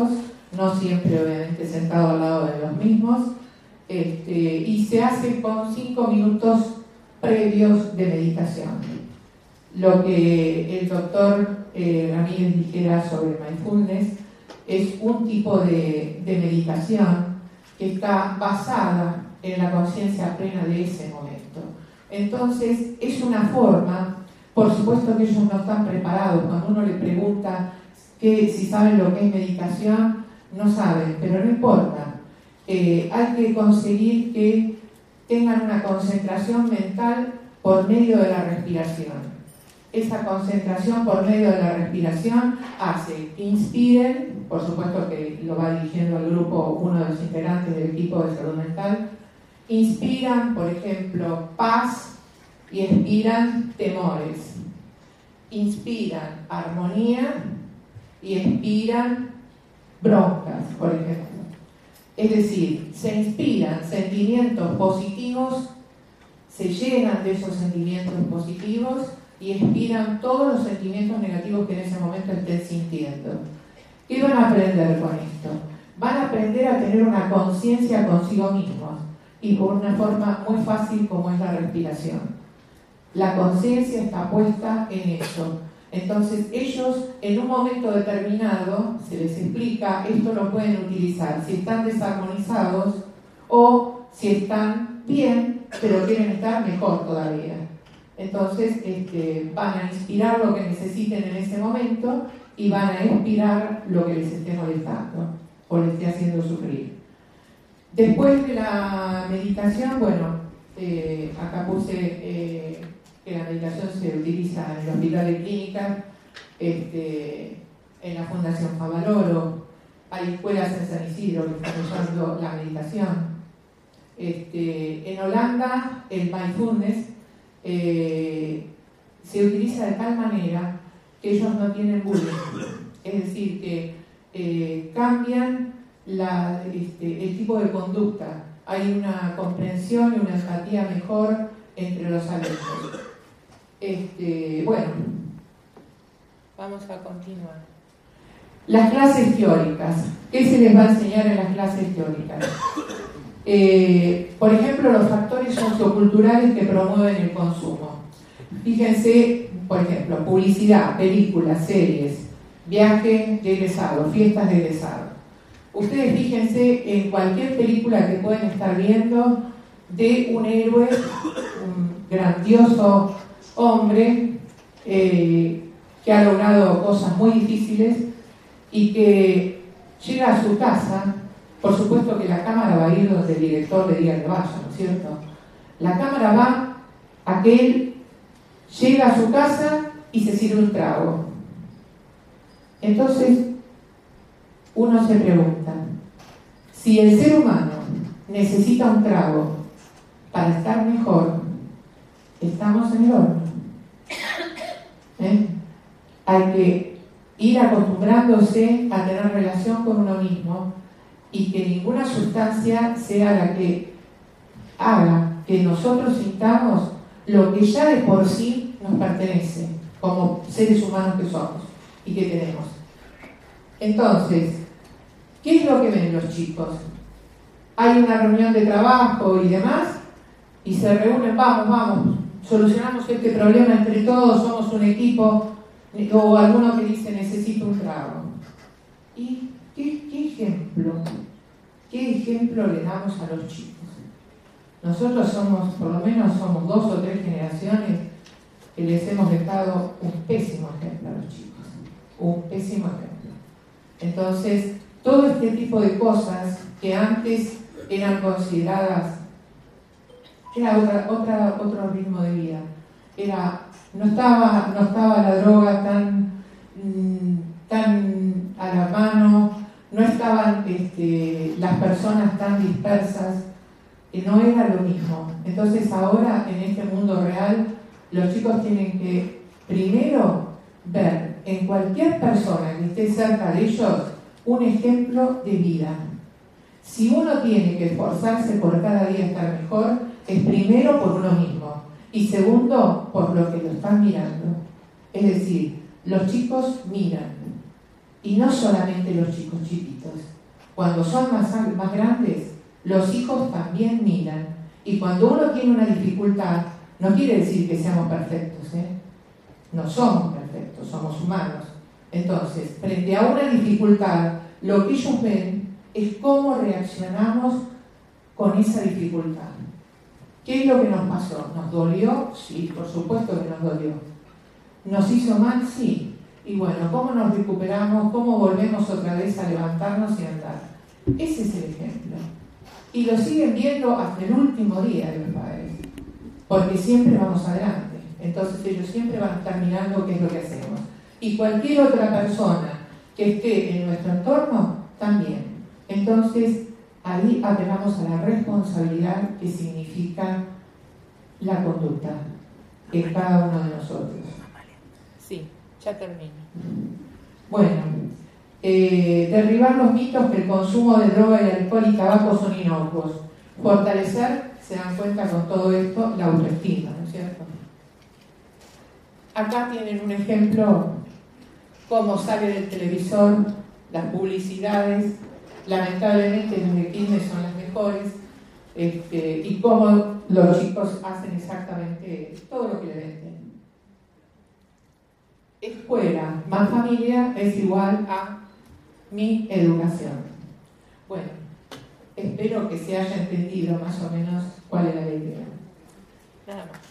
no siempre obviamente sentado al lado de los mismos, y se hace con 5 minutos previos de meditación. Lo que el doctor Ramírez dijera sobre mindfulness es un tipo de meditación que está basada en la conciencia plena de ese momento. Entonces, es una forma, por supuesto que ellos no están preparados. Cuando uno le pregunta si saben lo que es meditación, no saben, pero no importa. Hay que conseguir que tengan una concentración mental por medio de la respiración. Esa concentración por medio de la respiración hace que inspiren, por supuesto que lo va dirigiendo al grupo uno de los integrantes del equipo de salud mental, inspiran, por ejemplo, paz y expiran temores. Inspiran armonía y expiran broncas, por ejemplo. Es decir, se inspiran sentimientos positivos, se llenan de esos sentimientos positivos y expiran todos los sentimientos negativos que en ese momento estén sintiendo. ¿Qué van a aprender con esto? Van a aprender a tener una conciencia consigo mismos y por una forma muy fácil como es la respiración. La conciencia está puesta en eso. Entonces ellos en un momento determinado se les explica, esto lo pueden utilizar si están desarmonizados o si están bien pero quieren estar mejor todavía. Entonces van a inspirar lo que necesiten en ese momento y van a expirar lo que les esté molestando o les esté haciendo sufrir. Después de la meditación, acá puse que la meditación se utiliza en el Hospital de Clínicas, en la Fundación Favaloro, hay escuelas en San Isidro que están usando la meditación. En Holanda el mindfulness se utiliza de tal manera que ellos no tienen bullying, es decir, que cambian el tipo de conducta, hay una comprensión y una empatía mejor entre los alumnos. Vamos a continuar. Las clases teóricas. ¿Qué se les va a enseñar en las clases teóricas? Por ejemplo, los factores socioculturales que promueven el consumo. Fíjense, por ejemplo, publicidad, películas, series, viajes de egresado, fiestas de egresado. Ustedes fíjense en cualquier película que pueden estar viendo de un héroe, un grandioso hombre que ha logrado cosas muy difíciles y que llega a su casa. Por supuesto que la cámara va a ir donde el director le diga que vaya, ¿no es cierto? La cámara va a que él llega a su casa y se sirve un trago. Entonces, uno se pregunta, si el ser humano necesita un trago para estar mejor, estamos en el horno. Hay que ir acostumbrándose a tener relación con uno mismo y que ninguna sustancia sea la que haga que nosotros sintamos lo que ya de por sí nos pertenece como seres humanos que somos y que tenemos. Entonces, ¿qué es lo que ven los chicos? Hay una reunión de trabajo y demás y se reúnen, vamos, solucionamos este problema entre todos, somos un equipo, o alguno que dice necesito un trago. ¿Y qué ejemplo le damos a los chicos? Nosotros por lo menos somos 2 o 3 generaciones que les hemos dejado un pésimo ejemplo a los chicos, un pésimo ejemplo. Entonces, todo este tipo de cosas que antes eran consideradas, era otro ritmo de vida, no estaba la droga tan a la mano, no estaban las personas tan dispersas, no era lo mismo. Entonces ahora en este mundo real los chicos tienen que primero ver en cualquier persona que esté cerca de ellos un ejemplo de vida. Si uno tiene que esforzarse por cada día estar mejor, es primero por uno mismo y segundo por lo que lo están mirando. Es decir, los chicos miran, y no solamente los chicos chiquitos, Cuando son más grandes, los hijos también miran. Y cuando uno tiene una dificultad, no quiere decir que seamos perfectos, ¿eh? No somos perfectos, somos humanos. Entonces, frente a una dificultad, lo que ellos ven es cómo reaccionamos con esa dificultad. ¿Qué es lo que nos pasó? ¿Nos dolió? Sí, por supuesto que nos dolió. ¿Nos hizo mal? Sí. Y bueno, ¿cómo nos recuperamos? ¿Cómo volvemos otra vez a levantarnos y andar? Ese es el ejemplo. Y lo siguen viendo hasta el último día de los padres. Porque siempre vamos adelante. Entonces ellos siempre van a estar mirando qué es lo que hacemos. Y cualquier otra persona que esté en nuestro entorno, también. Entonces, ahí apelamos a la responsabilidad que significa la conducta en cada uno de nosotros. Sí, ya termino. Bueno, derribar los mitos que el consumo de droga y alcohol y tabaco son inocuos. Fortalecer, se dan cuenta con todo esto, la autoestima, ¿no es cierto? Acá tienen un ejemplo, cómo sale del televisor, las publicidades, lamentablemente las de Quilmes son las mejores, y cómo los chicos hacen exactamente todo lo que le venden. Escuela más familia es igual a mi educación. Bueno, espero que se haya entendido más o menos cuál era la idea. Nada más.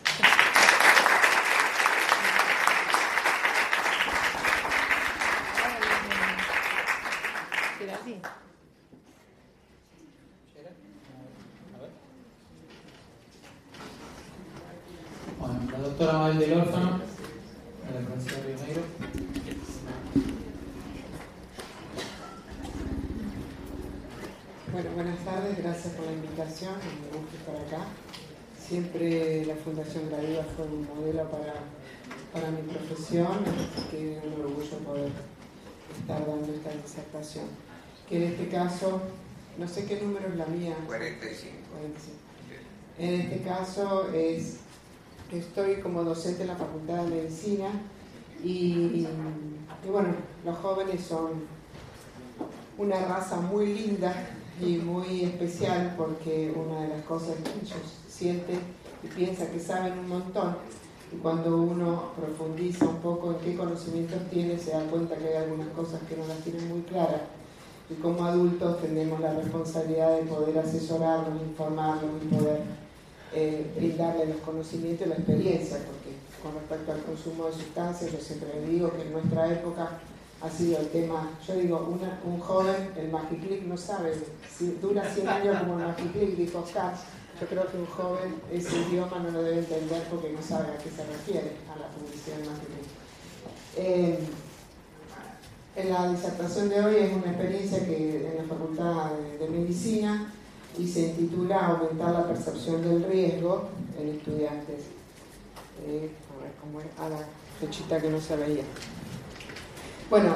¿Será así? Bueno, la doctora Mabel del Órfano, de la Universidad de Río Negro. Bueno, buenas tardes, gracias por la invitación, me gusta estar acá. Siempre la Fundación Gradiva fue un modelo para mi profesión, así que es un orgullo poder estar dando esta disertación. Que en este caso, no sé qué número es la mía. 45. En este caso estoy como docente en la Facultad de Medicina y bueno, los jóvenes son una raza muy linda y muy especial, porque una de las cosas que ellos sienten y piensan que saben un montón, y cuando uno profundiza un poco en qué conocimientos tiene, se da cuenta que hay algunas cosas que no las tienen muy claras, y como adultos tenemos la responsabilidad de poder asesorarlos, informarlos y poder brindarles los conocimientos y la experiencia, porque con respecto al consumo de sustancias, yo siempre les digo que en nuestra época ha sido el tema, yo digo, un joven, el Magiclick no sabe, si dura 100 años como el Magiclick, dijo Oscar. Yo creo que un joven ese idioma no lo debe entender porque no sabe a qué se refiere, a la publicidad del Magiclick. En la disertación de hoy es una experiencia que en la Facultad de Medicina, y se intitula Aumentar la percepción del riesgo en estudiantes. A ver cómo es, a la fechita que no se veía. Bueno,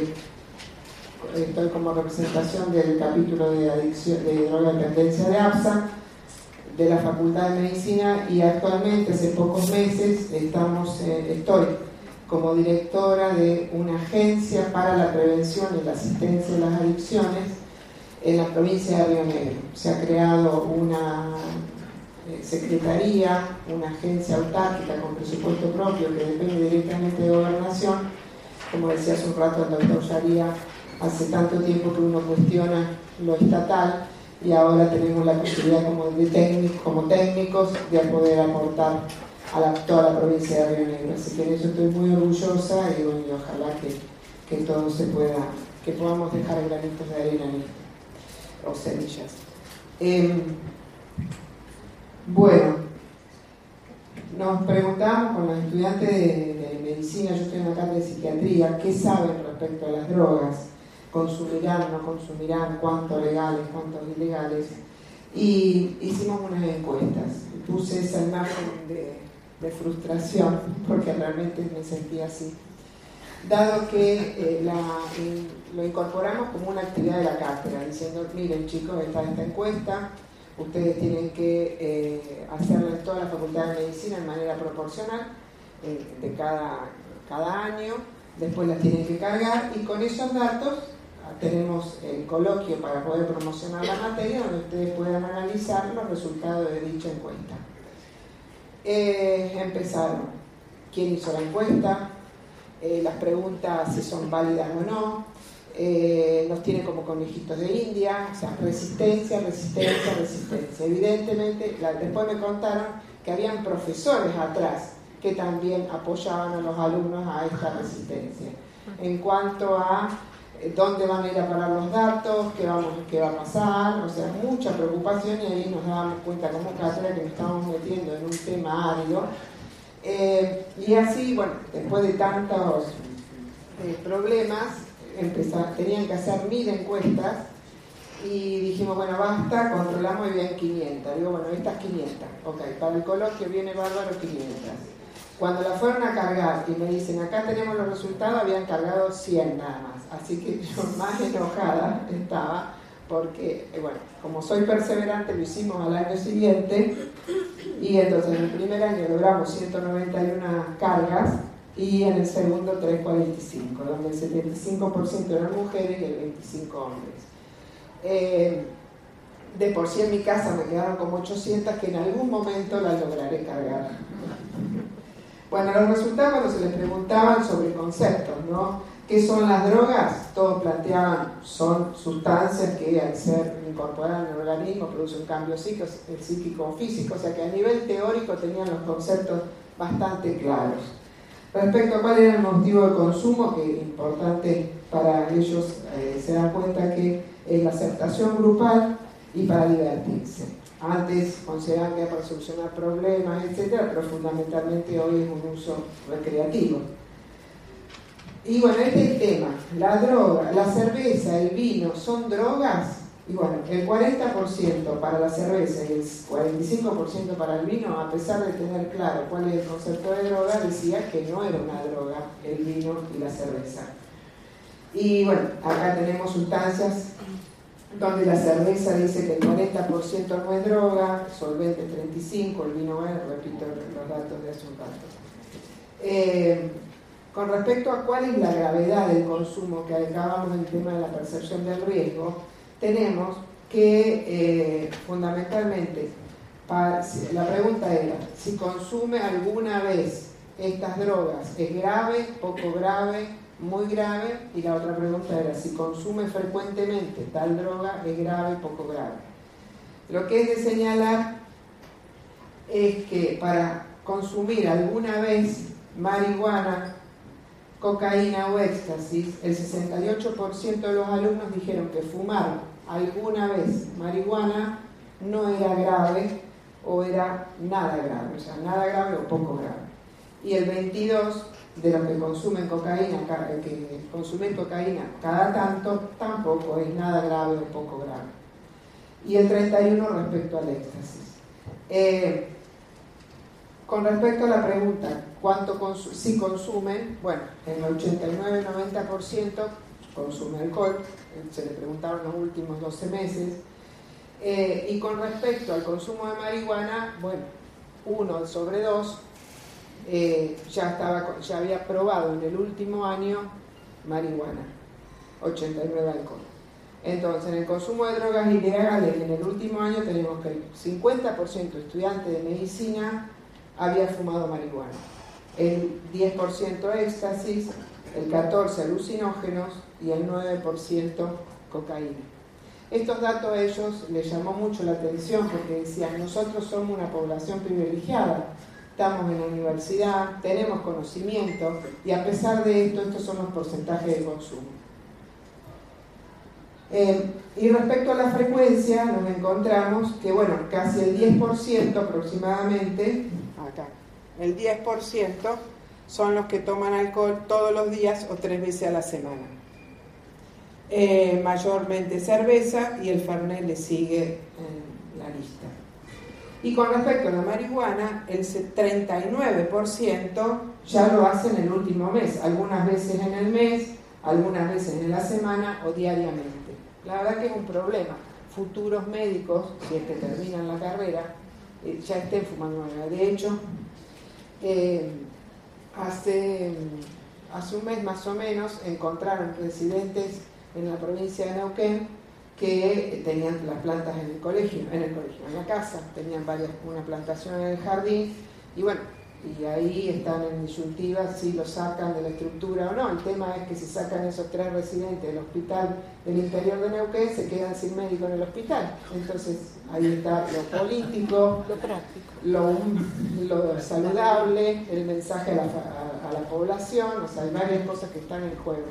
estoy como representación del capítulo de adicción de drogodependencia de APSA, de la Facultad de Medicina, y actualmente, hace pocos meses, estoy como directora de una agencia para la prevención y la asistencia de las adicciones en la provincia de Río Negro. Se ha creado una secretaría, una agencia autárquica con presupuesto propio que depende directamente de Gobernación. Como decía hace un rato el doctor Yaría, hace tanto tiempo que uno cuestiona lo estatal, y ahora tenemos la posibilidad como técnicos de poder aportar a toda la provincia de Río Negro. Así que en eso estoy muy orgullosa, y bueno, y ojalá que todo se pueda, que podamos dejar granitos de arena en esto, o semillas. Bueno, nos preguntamos con los estudiantes de medicina, yo estoy en la cátedra de psiquiatría, ¿qué saben respecto a las drogas? ¿Consumirán, no consumirán? ¿Cuántos legales, cuántos ilegales? Y hicimos unas encuestas. Puse esa imagen de frustración, porque realmente me sentía así. Dado que lo incorporamos como una actividad de la cátedra, diciendo, miren chicos, está esta encuesta, ustedes tienen que hacerla en toda la Facultad de Medicina de manera proporcional, de cada año, después las tienen que cargar, y con esos datos tenemos el coloquio para poder promocionar la materia, donde ustedes puedan analizar los resultados de dicha encuesta. Empezaron quién hizo la encuesta, las preguntas si son válidas o no, nos tiene como conejitos de India, o sea, resistencia. Evidentemente, después me contaron que habían profesores atrás que también apoyaban a los alumnos a esta resistencia. En cuanto a dónde van a ir a parar los datos, qué va a pasar, o sea, mucha preocupación, y ahí nos dábamos cuenta como cátedra que nos estábamos metiendo en un tema árido. Y así, bueno, después de tantos problemas, tenían que hacer 1000 encuestas, y dijimos, bueno, basta, controlamos y bien 500. Digo, bueno, estas 500, ok, para el coloquio viene bárbaro 500. Cuando la fueron a cargar y me dicen, acá tenemos los resultados, habían cargado 100 nada más. Así que yo más enojada estaba, porque, bueno, como soy perseverante, lo hicimos al año siguiente, y entonces en el primer año logramos 191 cargas, y en el segundo 345, donde el 75% eran mujeres y el 25% hombres. De por sí en mi casa me quedaron como 800, que en algún momento las lograré cargar. Bueno, los resultados, cuando se les preguntaban sobre conceptos, ¿no? ¿Qué son las drogas? Todos planteaban, son sustancias que al ser incorporadas en el organismo producen un cambio psíquico o físico, o sea que a nivel teórico tenían los conceptos bastante claros. Respecto a cuál era el motivo de consumo, que es importante para ellos, se dan cuenta que es la aceptación grupal y para divertirse. Antes consideraban que era para solucionar problemas, etc., pero fundamentalmente hoy es un uso recreativo. Y bueno, este es el tema. La droga, la cerveza, el vino, ¿son drogas? Y bueno, el 40% para la cerveza y el 45% para el vino, a pesar de tener claro cuál es el concepto de droga, decía que no era una droga el vino y la cerveza. Y bueno, acá tenemos sustancias donde la cerveza dice que el 40% no es droga, solvente 35%, el vino es, repito los datos de hace un rato. Con respecto a cuál es la gravedad del consumo, que acabamos del tema de la percepción del riesgo, tenemos que fundamentalmente, la pregunta era, si consume alguna vez estas drogas, ¿es grave, poco grave, muy grave? Y la otra pregunta era, si consume frecuentemente tal droga, ¿es grave, poco grave? Lo que es de señalar es que para consumir alguna vez marihuana, cocaína o éxtasis, el 68% de los alumnos dijeron que fumar alguna vez marihuana no era grave o era nada grave, o sea, nada grave o poco grave. Y el 22% de los que consumen cocaína cada tanto tampoco es nada grave o poco grave. Y el 31% respecto al éxtasis. Con respecto a la pregunta, si consumen, bueno, en el 89-90% consume alcohol, se le preguntaron los últimos 12 meses, y con respecto al consumo de marihuana, bueno, 1 sobre 2 ya había probado en el último año marihuana, 89 alcohol. Entonces, en el consumo de drogas ilegales en el último año tenemos que el 50% de estudiantes de medicina había fumado marihuana, el 10% éxtasis, el 14% alucinógenos y el 9% cocaína. Estos datos a ellos les llamó mucho la atención porque decían, nosotros somos una población privilegiada, estamos en la universidad, tenemos conocimiento y a pesar de esto, estos son los porcentajes de consumo. Y respecto a la frecuencia, nos encontramos que, bueno, casi el 10% aproximadamente, acá, el 10% son los que toman alcohol todos los días o 3 veces a la semana. Mayormente cerveza y el Fernet le sigue en la lista. Y con respecto a la marihuana, el 39% ya lo hace en el último mes, algunas veces en el mes, algunas veces en la semana o diariamente. La verdad que es un problema. Futuros médicos, si es que terminan la carrera, ya estén fumando marihuana. De hecho, hace un mes más o menos encontraron residentes en la provincia de Neuquén que tenían las plantas en el colegio, en la casa, tenían una plantación en el jardín, y bueno, y ahí están en disyuntiva si lo sacan de la estructura o no. El tema es que si sacan esos 3 residentes del hospital del interior de Neuquén, se quedan sin médico en el hospital. Entonces ahí está lo político, lo práctico, lo saludable, el mensaje a la población. O sea, hay varias cosas que están en juego.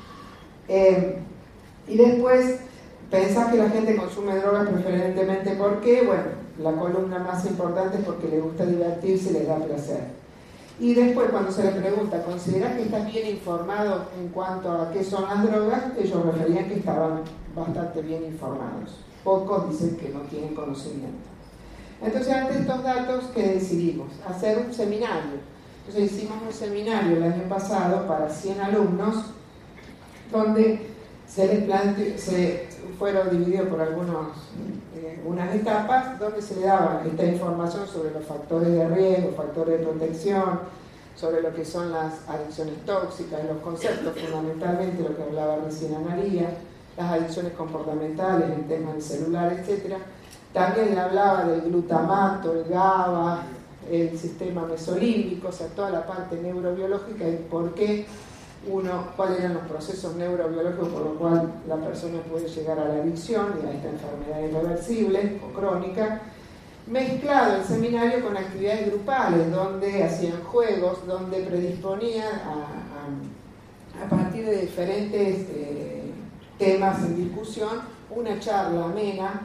Y después pensás que la gente consume drogas preferentemente porque, bueno, la columna más importante es porque le gusta divertirse y le da placer. Y después, cuando se le pregunta, ¿considerás que estás bien informado en cuanto a qué son las drogas? Ellos referían que estaban bastante bien informados. Pocos dicen que no tienen conocimiento. Entonces, ante estos datos, ¿qué decidimos? Hacer un seminario. Entonces, hicimos un seminario el año pasado para 100 alumnos, donde fueron divididos por unas etapas donde se le daba esta información sobre los factores de riesgo, factores de protección, sobre lo que son las adicciones tóxicas, los conceptos, fundamentalmente lo que hablaba recién María, las adicciones comportamentales, el tema del celular, etc. También le hablaba del glutamato, el GABA, el sistema mesolímbico, o sea, toda la parte neurobiológica y por qué cuáles eran los procesos neurobiológicos por los cuales la persona puede llegar a la adicción y a esta enfermedad irreversible o crónica, mezclado el seminario con actividades grupales donde hacían juegos, donde predisponían a partir de diferentes temas en discusión, una charla amena,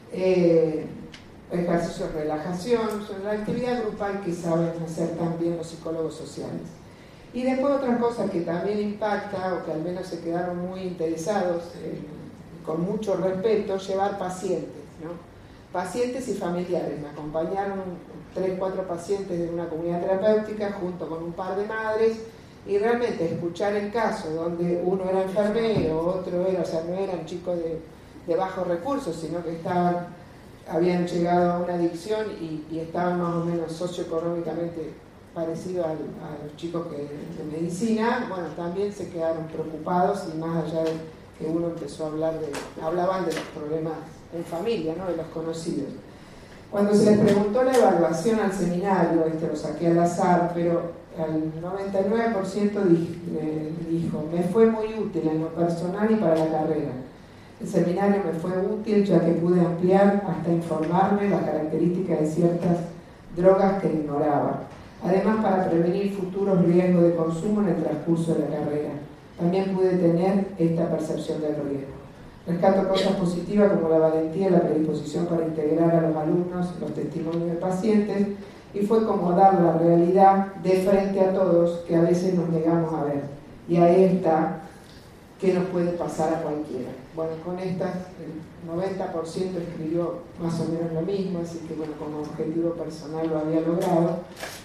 ejercicios de relajación, la actividad grupal que saben hacer también los psicólogos sociales. Y después otra cosa que también impacta, o que al menos se quedaron muy interesados, con mucho respeto, llevar pacientes, ¿no? Pacientes y familiares. Me acompañaron 3-4 pacientes de una comunidad terapéutica junto con un par de madres, y realmente escuchar el caso donde uno era enfermero, otro era, o sea, no eran chicos de bajos recursos, sino que habían llegado a una adicción y estaban más o menos socioeconómicamente parecido a los chicos de medicina. Bueno, también se quedaron preocupados, y más allá de que uno empezó a hablaban de los problemas en familia, ¿no? De los conocidos. Cuando se les preguntó la evaluación al seminario, lo saqué al azar, pero el 99% dijo, me fue muy útil en lo personal y para la carrera. El seminario me fue útil ya que pude ampliar hasta informarme las características de ciertas drogas que ignoraba. Además, para prevenir futuros riesgos de consumo en el transcurso de la carrera. También pude tener esta percepción del riesgo. Rescato cosas positivas como la valentía y la predisposición para integrar a los alumnos los testimonios de pacientes, y fue como dar la realidad de frente a todos que a veces nos negamos a ver. Y ahí está qué nos puede pasar a cualquiera. Bueno, con estas, el 90% escribió más o menos lo mismo, así que bueno, como objetivo personal lo había logrado.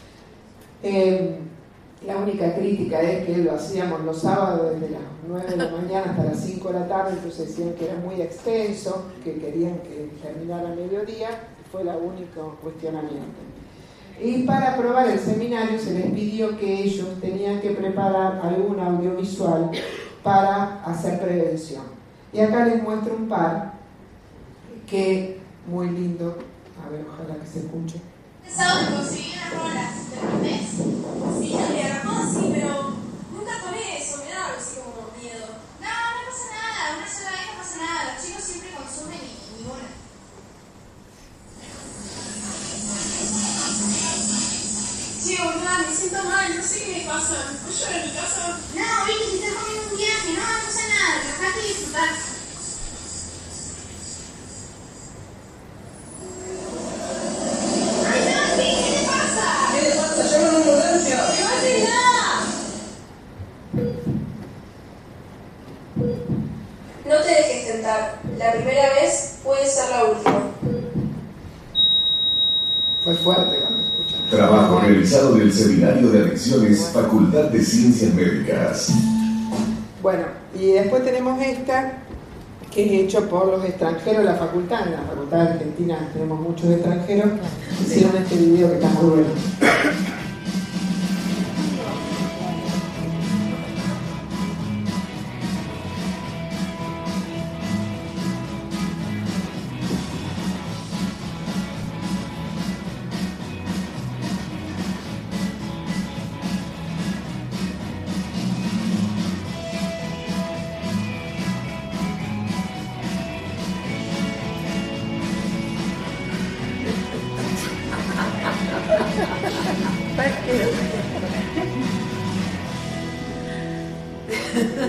La única crítica es que lo hacíamos los sábados desde las 9 de la mañana hasta las 5 de la tarde, entonces decían que era muy extenso, que querían que terminara a mediodía, fue el único cuestionamiento. Y para aprobar el seminario se les pidió que ellos tenían que preparar algún audiovisual para hacer prevención. Y acá les muestro un par que muy lindo, a ver, ojalá que se escuche. Sábado conseguí unas rolas, ¿te entendés? Sí, la sí, pero nunca tomé eso, me da algo así como miedo. No pasa nada, una sola vez no pasa nada, los chicos siempre consumen y ninguna. Sí, boluda, me siento mal, no sé qué me pasa. ¿Puedo llorar en mi casa? No, Vicky, te estás comiendo un viaje, no pasa nada, relajate y disfrutar. No te dejes tentar. La primera vez puede ser la última. Fue fuerte cuando escuchan. Trabajo realizado del Seminario de Adicciones, Facultad de Ciencias Médicas. Bueno, y después tenemos esta, que es hecho por los extranjeros de la facultad. En la facultad de Argentina tenemos muchos extranjeros que hicieron este video que está muy bueno.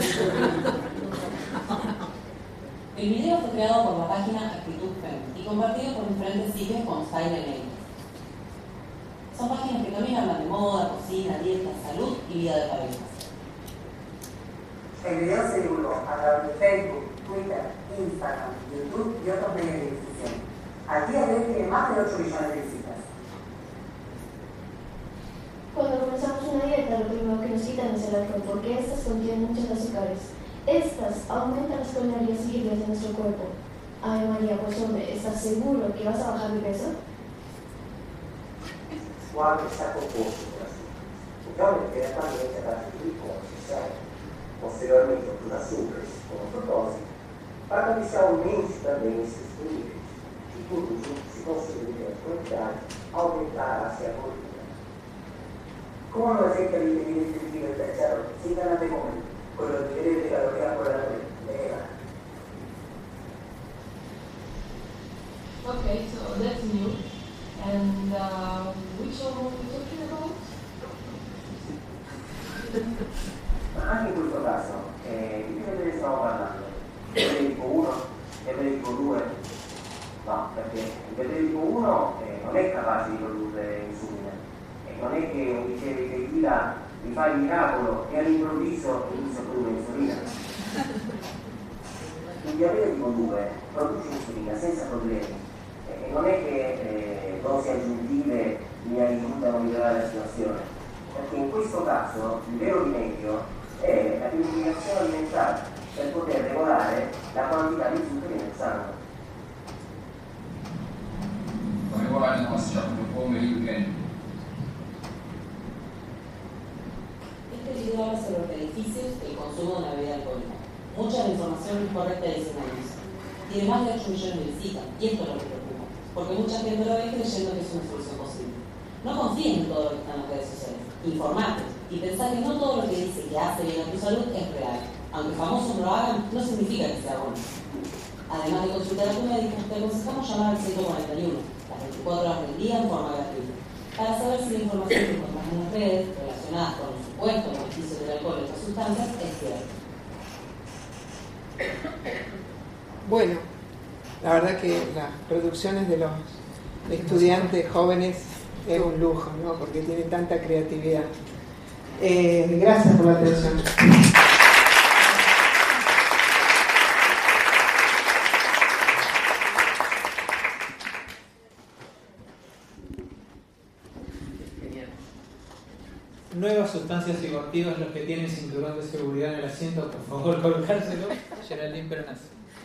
El video fue creado por la página Actitud Fem y compartido por diferentes sitios con Style Lane. Son páginas que también hablan de moda, cocina, dieta, salud y vida de parejas. El video se divulgó a través de Facebook, Twitter, Instagram, YouTube y otros medios de difusión. Al día de hoy tiene más de 8 millones de visitas. Cuando comenzamos una dieta, lo primero que nos quitan es el alcohol, porque estas contienen muchos azúcares. Estas aumentan las calorías libres de nuestro cuerpo. Ay, María, pues hombre, ¿estás seguro que vas a bajar de peso? Quando está composto por açúcares. Então, ele diretamente é dado glicosa, posteriormente outros açúcares, como a frutose, para que se aumente também esses níveis e, por último, se conseguir grande quantidade, aumentar-se a gordura. Come un esempio di direttivo del terzo, si dà una come quello di vedere le calorie con la vera. Okay, so that's new. And which one were we talking about? Ma anche in questo caso, di che vedere stiamo parlando? Federico 1 e Federico 2? No, perché il Federico 1 non è capace di produrre insulina e non è che un bicchiere di tequila mi fa il miracolo e all'improvviso inizio a produrre insulina. Il diabetico 2 produce insulina senza problemi e non è che dosi aggiuntive mi aiutano a migliorare la situazione, perché in questo caso il vero rimedio è la pianificazione alimentare per poter regolare la quantità di zuccheri nel sangue. Regolare la come il weekend. Este video habla sobre los beneficios del consumo de una bebida alcohólica. Mucha de la información incorrecta dice eso. Tiene más de 8 millones de visitas y esto es lo que preocupa, porque mucha gente lo ve creyendo que es una solución posible. No confíen en todo lo que está en las redes sociales, informate y pensá que no todo lo que dice que hace bien a tu salud es real. Aunque famosos lo hagan, no significa que sea bueno. Además de consultar a tu médico, te aconsejamos llamar al 141, las 24 horas del día en forma gratuita, para saber si la información que encontrás en las redes relacionadas con los supuestos beneficios del alcohol y otras sustancias es cierta. Bueno, la verdad que las producciones de los estudiantes jóvenes es un lujo, ¿no? Porque tienen tanta creatividad. Gracias por la atención. Nuevas sustancias psicoactivas, los que tienen cinturón de seguridad en el asiento, por favor, colocárselo. Geraldine Peronas.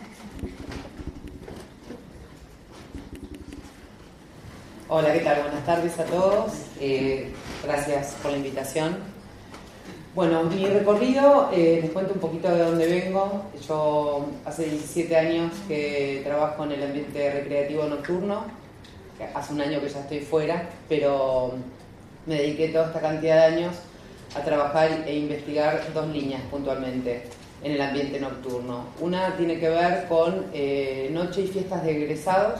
Hola, ¿qué tal? Buenas tardes a todos. Gracias por la invitación. Bueno, mi recorrido, les cuento un poquito de dónde vengo. Yo hace 17 años que trabajo en el ambiente recreativo nocturno. Hace un año que ya estoy fuera, pero me dediqué toda esta cantidad de años a trabajar e investigar dos líneas puntualmente en el ambiente nocturno. Una tiene que ver con noche y fiestas de egresados.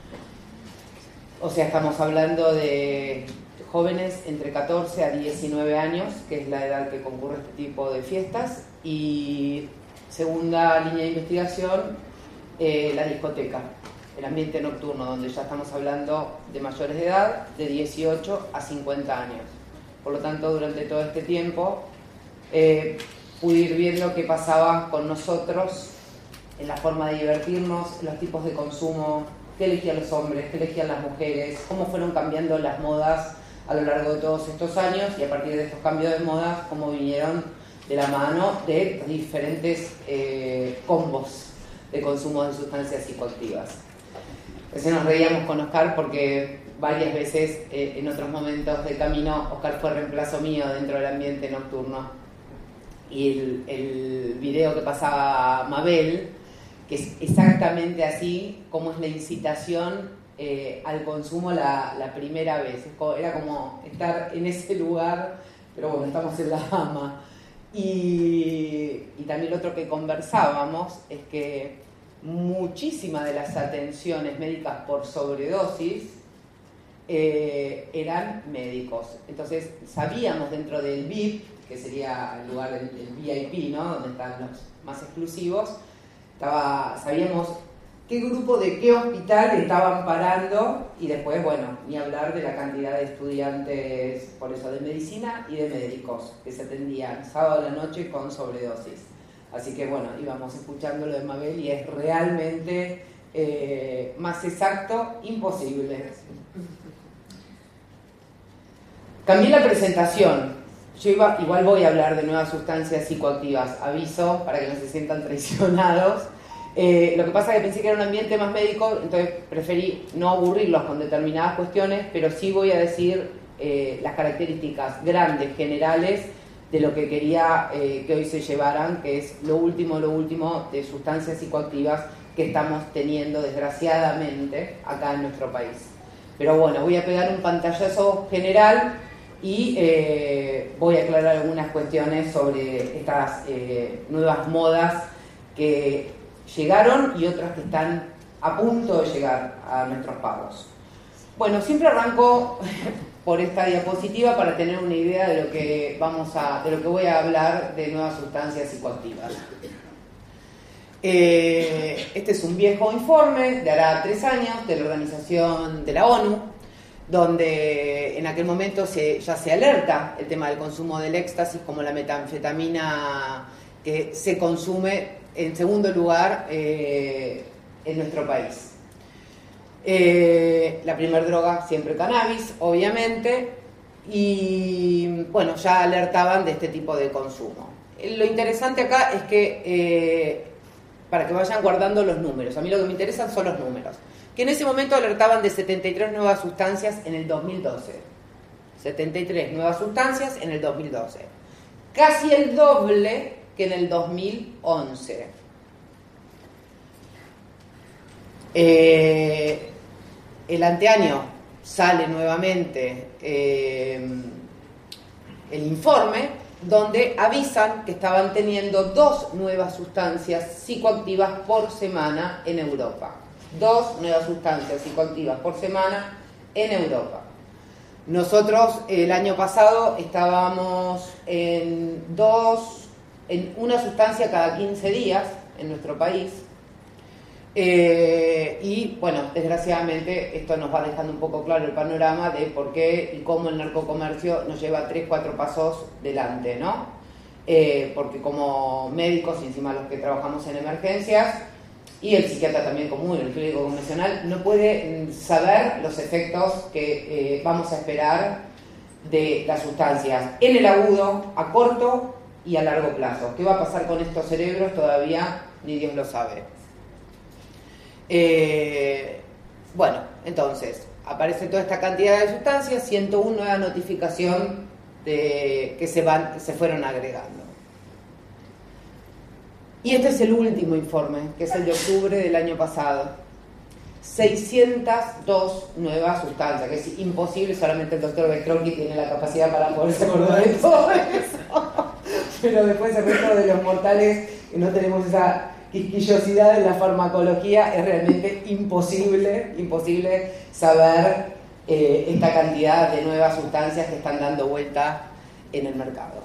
O sea, estamos hablando de jóvenes entre 14 a 19 años, que es la edad que concurre este tipo de fiestas. Y segunda línea de investigación, la discoteca, el ambiente nocturno, donde ya estamos hablando de mayores de edad, de 18 a 50 años. Por lo tanto, durante todo este tiempo pude ir viendo qué pasaba con nosotros en la forma de divertirnos, los tipos de consumo, qué elegían los hombres, qué elegían las mujeres, cómo fueron cambiando las modas a lo largo de todos estos años y a partir de estos cambios de modas, cómo vinieron de la mano de diferentes combos de consumo de sustancias psicoactivas. Recién nos reíamos con Oscar porque varias veces en otros momentos del camino Oscar fue reemplazo mío dentro del ambiente nocturno. Y el video que pasaba Mabel, que es exactamente así, como es la incitación al consumo la primera vez. Era como estar en ese lugar, pero bueno, estamos en la Hama. Y también lo otro que conversábamos es que muchísimas de las atenciones médicas por sobredosis eran médicos. Entonces sabíamos dentro del VIP que sería el lugar del VIP, ¿no? Donde están los más exclusivos, sabíamos qué grupo de qué hospital estaban parando y después, bueno, ni hablar de la cantidad de estudiantes, por eso, de medicina y de médicos que se atendían sábado a la noche con sobredosis. Así que, bueno, íbamos escuchando lo de Mabel y es realmente más exacto, imposible. Cambié la presentación. Yo igual voy a hablar de nuevas sustancias psicoactivas, aviso, para que no se sientan traicionados. Lo que pasa es que pensé que era un ambiente más médico, entonces preferí no aburrirlos con determinadas cuestiones, pero sí voy a decir las características grandes, generales, de lo que quería que hoy se llevaran, que es lo último de sustancias psicoactivas que estamos teniendo, desgraciadamente, acá en nuestro país. Pero bueno, voy a pegar un pantallazo general y voy a aclarar algunas cuestiones sobre estas nuevas modas que llegaron y otras que están a punto de llegar a nuestros pagos. Bueno, siempre arranco por esta diapositiva para tener una idea de lo que voy a hablar de nuevas sustancias psicoactivas. Este es un viejo informe de hará 3 años de la Organización de la ONU, donde en aquel momento ya se alerta el tema del consumo del éxtasis como la metanfetamina que se consume en segundo lugar en nuestro país. La primera droga siempre cannabis, obviamente, y bueno, ya alertaban de este tipo de consumo. Lo interesante acá es que, para que vayan guardando los números, a mí lo que me interesan son los números, que en ese momento alertaban de 73 nuevas sustancias en el 2012. 73 nuevas sustancias en el 2012. Casi el doble que en el 2011. El anteaño sale nuevamente el informe donde avisan que estaban teniendo 2 nuevas sustancias psicoactivas por semana en Europa. 2 nuevas sustancias psicoactivas por semana en Europa. Nosotros el año pasado estábamos en una sustancia cada 15 días en nuestro país. Y bueno, desgraciadamente esto nos va dejando un poco claro el panorama de por qué y cómo el narcocomercio nos lleva 3-4 pasos delante, ¿no? Porque como médicos, y encima los que trabajamos en emergencias, y el psiquiatra también común, el clínico convencional, no puede saber los efectos que vamos a esperar de las sustancias en el agudo, a corto y a largo plazo. ¿Qué va a pasar con estos cerebros? Todavía ni Dios lo sabe. Bueno, entonces, aparece toda esta cantidad de sustancias, 101 nueva notificación que se fueron agregando. Y este es el último informe, que es el de octubre del año pasado. 602 nuevas sustancias, que es imposible, solamente el doctor Bestrocchi tiene la capacidad para poderse acordar de todo eso. Pero después el resto de los mortales que no tenemos esa quisquillosidad en la farmacología, es realmente imposible saber esta cantidad de nuevas sustancias que están dando vuelta en el mercado.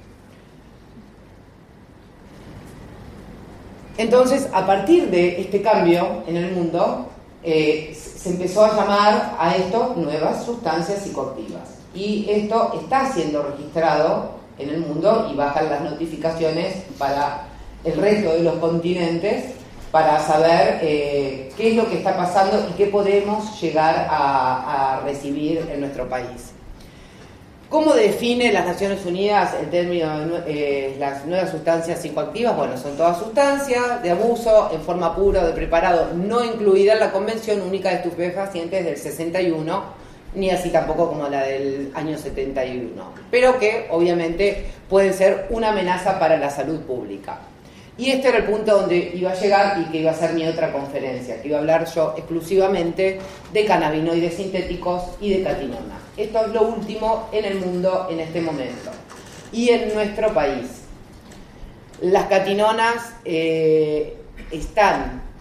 Entonces, a partir de este cambio en el mundo, se empezó a llamar a esto nuevas sustancias psicoactivas. Y esto está siendo registrado en el mundo y bajan las notificaciones para el resto de los continentes para saber qué es lo que está pasando y qué podemos llegar a recibir en nuestro país. ¿Cómo define las Naciones Unidas el término las nuevas sustancias psicoactivas? Bueno, son todas sustancias de abuso en forma pura o de preparado, no incluida en la Convención Única de Estupefacientes del 61, ni así tampoco como la del año 71, pero que obviamente pueden ser una amenaza para la salud pública. Y este era el punto donde iba a llegar y que iba a ser mi otra conferencia, que iba a hablar yo exclusivamente de cannabinoides sintéticos y de catinona. Esto es lo último en el mundo en este momento. Y en nuestro país, las catinonas están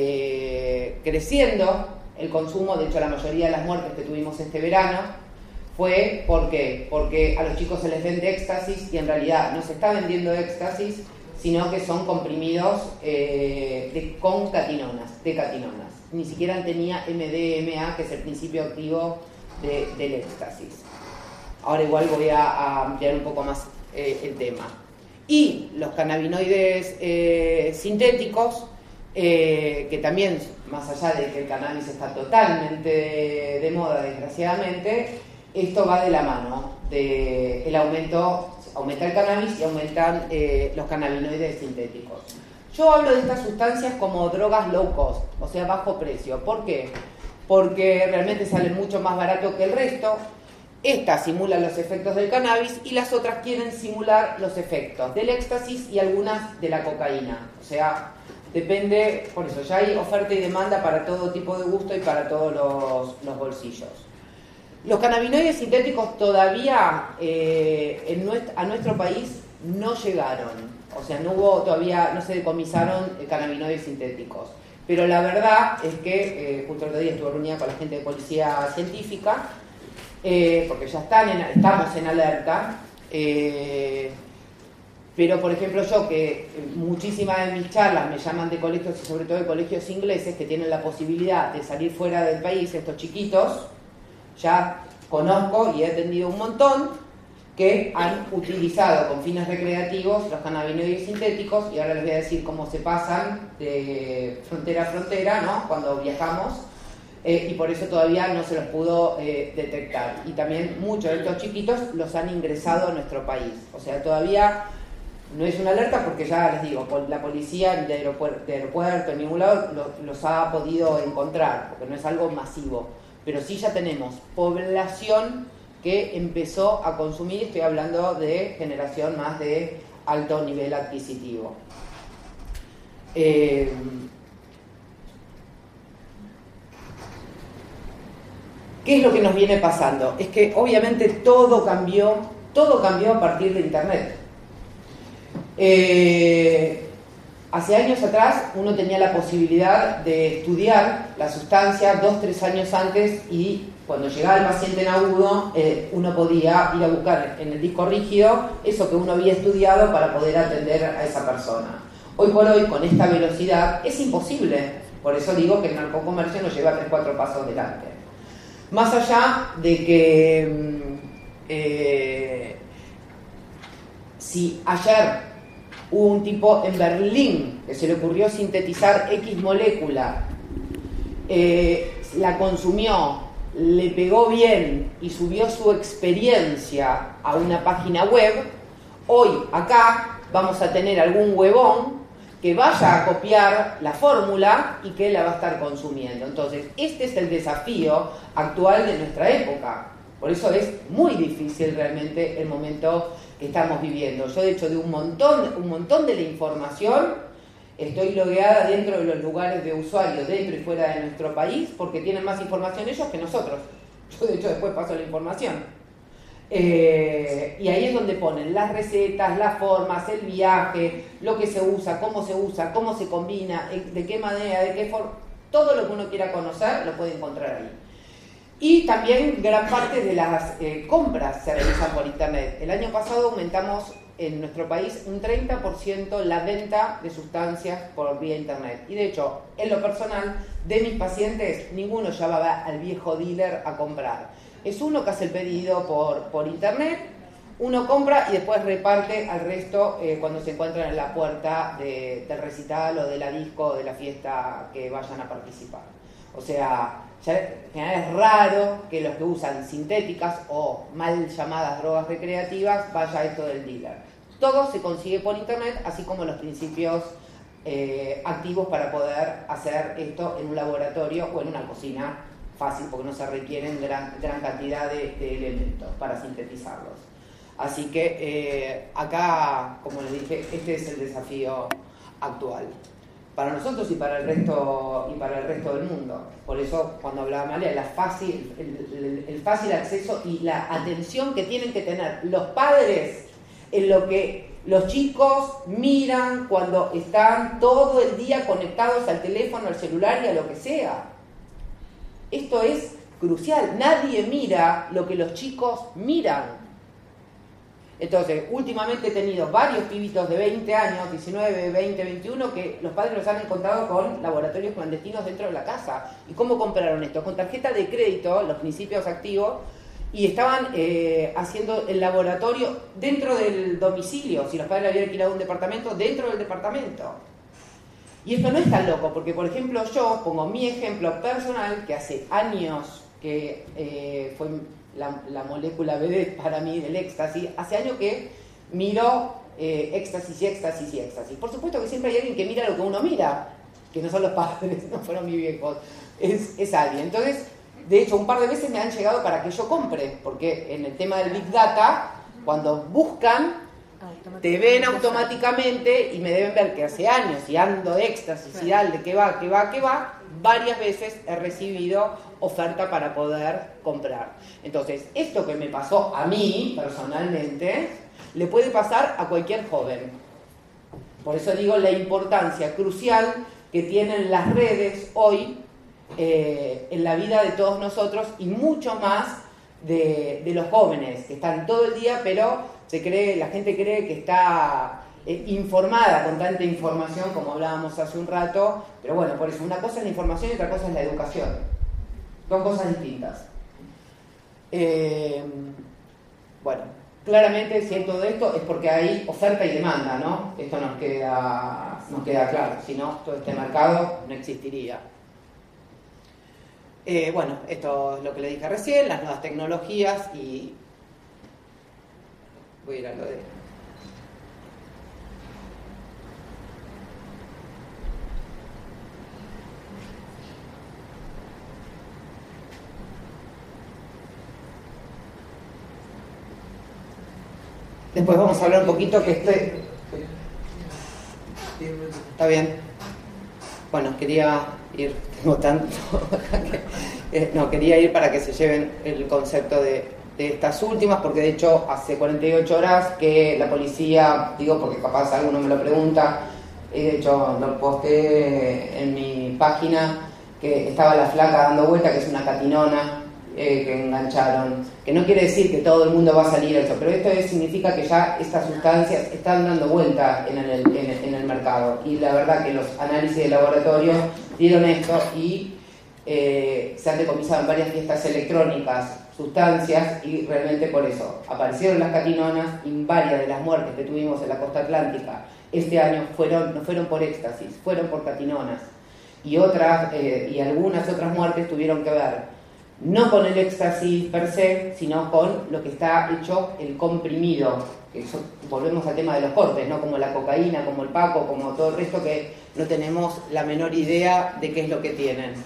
creciendo el consumo. De hecho, la mayoría de las muertes que tuvimos este verano fue ¿por qué? Porque a los chicos se les vende éxtasis y en realidad no se está vendiendo éxtasis, sino que son comprimidos con catinonas. Ni siquiera tenía MDMA, que es el principio activo del éxtasis. Ahora igual voy a ampliar un poco más el tema. Y los cannabinoides sintéticos, que también, más allá de que el cannabis está totalmente de moda, desgraciadamente, esto va de la mano del aumenta el cannabis y aumentan los cannabinoides sintéticos. Yo hablo de estas sustancias como drogas low cost, o sea, bajo precio. ¿Por qué? Porque realmente salen mucho más barato que el resto. Estas simulan los efectos del cannabis y las otras quieren simular los efectos del éxtasis y algunas de la cocaína. O sea, depende, por eso ya hay oferta y demanda para todo tipo de gusto y para todos los bolsillos. Los cannabinoides sintéticos todavía a nuestro país no llegaron. O sea, no se decomisaron cannabinoides sintéticos. Pero la verdad es que, justo el otro día estuve reunida con la gente de policía científica, porque ya estamos en alerta, pero por ejemplo yo, que muchísimas de mis charlas me llaman de colegios y sobre todo de colegios ingleses que tienen la posibilidad de salir fuera del país, estos chiquitos, ya conozco y he atendido un montón que han utilizado con fines recreativos los cannabinoides sintéticos, y ahora les voy a decir cómo se pasan de frontera a frontera, ¿no?, cuando viajamos, y por eso todavía no se los pudo detectar. Y también muchos de estos chiquitos los han ingresado a nuestro país. O sea, todavía no es una alerta porque ya les digo, la policía de aeropuerto, en ningún lado los ha podido encontrar, porque no es algo masivo. Pero sí ya tenemos población que empezó a consumir, estoy hablando de generación más de alto nivel adquisitivo. ¿Qué es lo que nos viene pasando? Es que obviamente todo cambió a partir de Internet. Hace años atrás uno tenía la posibilidad de estudiar la sustancia 2-3 años antes, y cuando llegaba el paciente en agudo uno podía ir a buscar en el disco rígido eso que uno había estudiado para poder atender a esa persona. Hoy por hoy, con esta velocidad, es imposible. Por eso digo que el narcocomercio nos lleva 3-4 pasos adelante. Más allá de que si ayer hubo un tipo en Berlín que se le ocurrió sintetizar X molécula, la consumió, le pegó bien y subió su experiencia a una página web, hoy acá vamos a tener algún huevón que vaya a copiar la fórmula y que la va a estar consumiendo. Entonces, este es el desafío actual de nuestra época. Por eso es muy difícil realmente el momento que estamos viviendo. Yo, de hecho, de un montón de la información, estoy logueada dentro de los lugares de usuario, dentro y fuera de nuestro país, porque tienen más información ellos que nosotros. Yo, de hecho, después paso la información. Y ahí es donde ponen las recetas, las formas, el viaje, lo que se usa, cómo se combina, de qué manera, de qué forma. Todo lo que uno quiera conocer lo puede encontrar ahí. Y también gran parte de las compras se realizan por Internet. El año pasado aumentamos en nuestro país un 30% la venta de sustancias por vía Internet. Y de hecho, en lo personal, de mis pacientes, ninguno ya va al viejo dealer a comprar. Es uno que hace el pedido por Internet, uno compra y después reparte al resto cuando se encuentran en la puerta del recital o de la disco o de la fiesta que vayan a participar. O sea, ya en general es raro que los que usan sintéticas o mal llamadas drogas recreativas vaya a esto del dealer. Todo se consigue por Internet, así como los principios activos para poder hacer esto en un laboratorio o en una cocina fácil, porque no se requieren gran cantidad de elementos para sintetizarlos. Así que acá, como les dije, este es el desafío actual para nosotros y para el resto del mundo. Por eso, cuando hablaba Amalia, el fácil acceso y la atención que tienen que tener los padres en lo que los chicos miran cuando están todo el día conectados al teléfono, al celular y a lo que sea. Esto es crucial. Nadie mira lo que los chicos miran. Entonces, últimamente he tenido varios pibitos de 20 años, 19, 20, 21, que los padres los han encontrado con laboratorios clandestinos dentro de la casa. ¿Y cómo compraron esto? Con tarjeta de crédito, los principios activos, y estaban haciendo el laboratorio dentro del domicilio. Si los padres habían alquilado un departamento, dentro del departamento. Y esto no es tan loco, porque por ejemplo yo pongo mi ejemplo personal, que hace años que fue la molécula bebé para mí del éxtasis, hace años que miro éxtasis y éxtasis y éxtasis. Por supuesto que siempre hay alguien que mira lo que uno mira, que no son los padres, no fueron mis viejos, es alguien. Entonces, de hecho, un par de veces me han llegado para que yo compre, porque en el tema del Big Data, cuando buscan, te ven automáticamente y me deben ver que hace años y ando de éxtasis y dale, que va, varias veces he recibido oferta para poder comprar. Entonces, esto que me pasó a mí, personalmente, le puede pasar a cualquier joven. Por eso digo la importancia crucial que tienen las redes hoy en la vida de todos nosotros y mucho más de los jóvenes, que están todo el día, pero la gente cree que está informada con tanta información como hablábamos hace un rato, pero bueno, por eso una cosa es la información y otra cosa es la educación. Son cosas distintas. Bueno, claramente si hay todo esto es porque hay oferta y demanda, ¿no? Esto nos queda claro, si no, todo este mercado no existiría. Bueno, esto es lo que le dije recién, las nuevas tecnologías y... Voy a ir a lo de... Después vamos a hablar un poquito que ¿Está bien? Bueno, quería ir... Tengo tanto... No, quería ir para que se lleven el concepto de estas últimas, porque de hecho hace 48 horas que la policía, digo porque capaz alguno me lo pregunta, de hecho lo posté en mi página, que estaba la flaca dando vuelta, que es una catinona que engancharon, que no quiere decir que todo el mundo va a salir eso, pero esto significa que ya estas sustancias están dando vuelta en el mercado, y la verdad que los análisis de laboratorio dieron esto y se han decomisado en varias fiestas electrónicas sustancias, y realmente por eso aparecieron las catinonas, y varias de las muertes que tuvimos en la costa atlántica este año no fueron por éxtasis, fueron por catinonas, y algunas otras muertes tuvieron que ver no con el éxtasis per se, sino con lo que está hecho el comprimido, que eso, volvemos al tema de los cortes, ¿no? Como la cocaína, como el paco, como todo el resto que no tenemos la menor idea de qué es lo que tienen.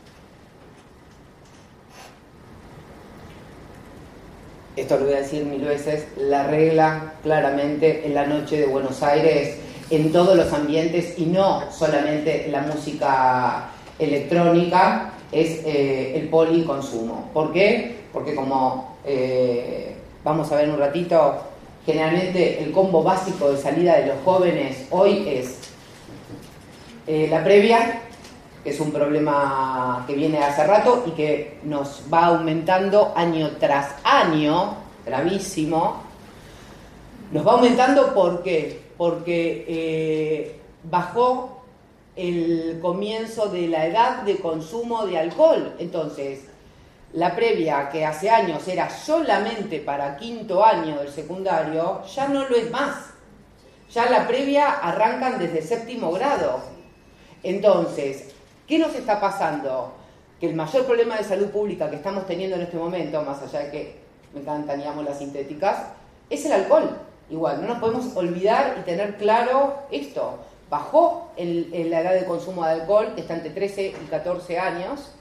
Esto lo voy a decir 1000 veces, la regla claramente en la noche de Buenos Aires, en todos los ambientes y no solamente en la música electrónica, es el policonsumo. ¿Por qué? Porque como vamos a ver un ratito, generalmente el combo básico de salida de los jóvenes hoy es la previa, que es un problema que viene hace rato y que nos va aumentando año tras año, gravísimo. Nos va aumentando ¿por qué? Porque bajó el comienzo de la edad de consumo de alcohol. Entonces, la previa, que hace años era solamente para 5º año del secundario, ya no lo es más. Ya la previa arrancan desde 7º grado. Entonces, ¿qué nos está pasando? Que el mayor problema de salud pública que estamos teniendo en este momento, más allá de que me encantan y amo las sintéticas, es el alcohol. Igual, no nos podemos olvidar y tener claro esto. Bajó en la edad de consumo de alcohol, que está entre 13 y 14 años.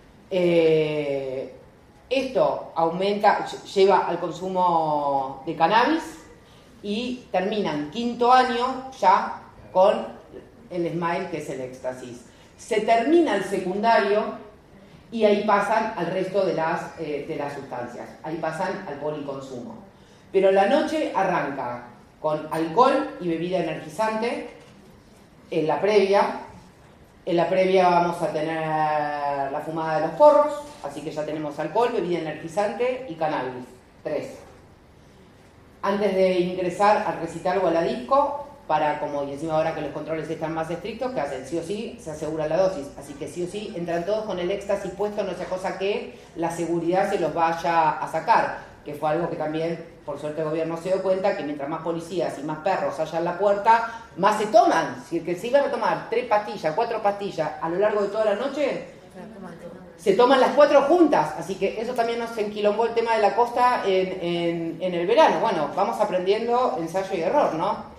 Esto aumenta, lleva al consumo de cannabis y termina en 5º año ya con el smile, que es el éxtasis. Se termina el secundario y ahí pasan al resto de las sustancias, ahí pasan al policonsumo. Pero la noche arranca con alcohol y bebida energizante en la previa, En la previa vamos a tener la fumada de los porros, así que ya tenemos alcohol, bebida energizante y cannabis. 3. Antes de ingresar al recital o a la disco, y encima ahora que los controles están más estrictos, ¿qué hacen? Sí o sí se asegura la dosis, así que sí o sí entran todos con el éxtasis puesto, no sea cosa que la seguridad se los vaya a sacar, que fue algo que también, por suerte el gobierno se dio cuenta, que mientras más policías y más perros haya en la puerta, más se toman. Si que se iban a tomar 3 pastillas, 4 pastillas a lo largo de toda la noche, se toman las 4 juntas, así que eso también nos enquilombó el tema de la costa en el verano. Bueno, vamos aprendiendo ensayo y error, ¿no?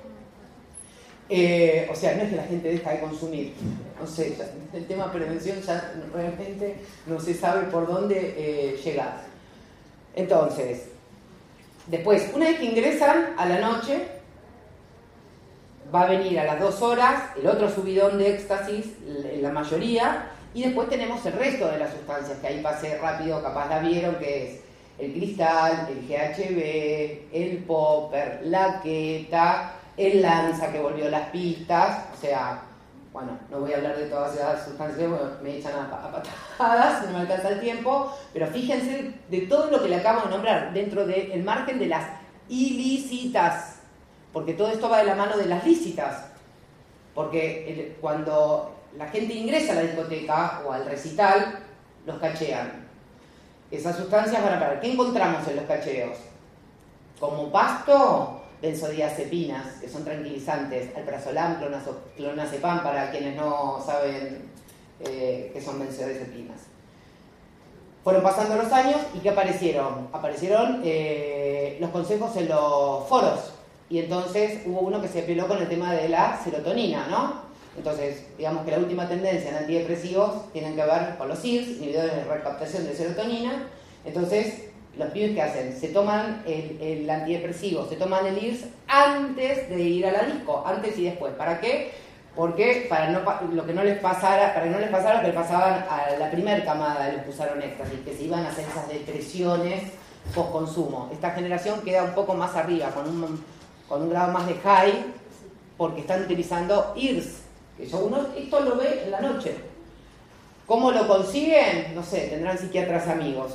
O sea, no es que la gente deja de consumir, no sé, el tema prevención ya realmente no se sabe por dónde llegar. Entonces, después, una vez que ingresan a la noche, va a venir a las 2 horas el otro subidón de éxtasis, la mayoría, y después tenemos el resto de las sustancias, que ahí pasé rápido, capaz la vieron, que es el cristal, el GHB, el popper, la queta, el lanza que volvió las pistas, o sea, bueno, no voy a hablar de todas esas sustancias, bueno, me echan a patadas, no me alcanza el tiempo, pero fíjense de todo lo que le acabo de nombrar, dentro del margen de las ilícitas, porque todo esto va de la mano de las lícitas, porque cuando la gente ingresa a la discoteca o al recital, los cachean. Esas sustancias van a parar. ¿Qué encontramos en los cacheos? Como pasto, benzodiazepinas, que son tranquilizantes, alprazolam, clonazepam, para quienes no saben qué son benzodiazepinas. Fueron pasando los años y ¿qué aparecieron? Aparecieron los consejos en los foros, y entonces hubo uno que se peló con el tema de la serotonina, ¿no? Entonces, digamos que la última tendencia en antidepresivos tienen que ver con los IRS, inhibidores de recaptación de serotonina. Entonces, los pibes que hacen, se toman el antidepresivo, se toman el IRS antes de ir a la disco, antes y después. ¿Para qué? Porque para lo que no les pasara, para que no les pasara lo que le pasaban a la primera camada de los que usaron éxtasis, que se iban a hacer esas depresiones post-consumo. Esta generación queda un poco más arriba, con un grado más de high, porque están utilizando IRS. Que uno esto lo ve en la noche. ¿Cómo lo consiguen? No sé, tendrán psiquiatras amigos.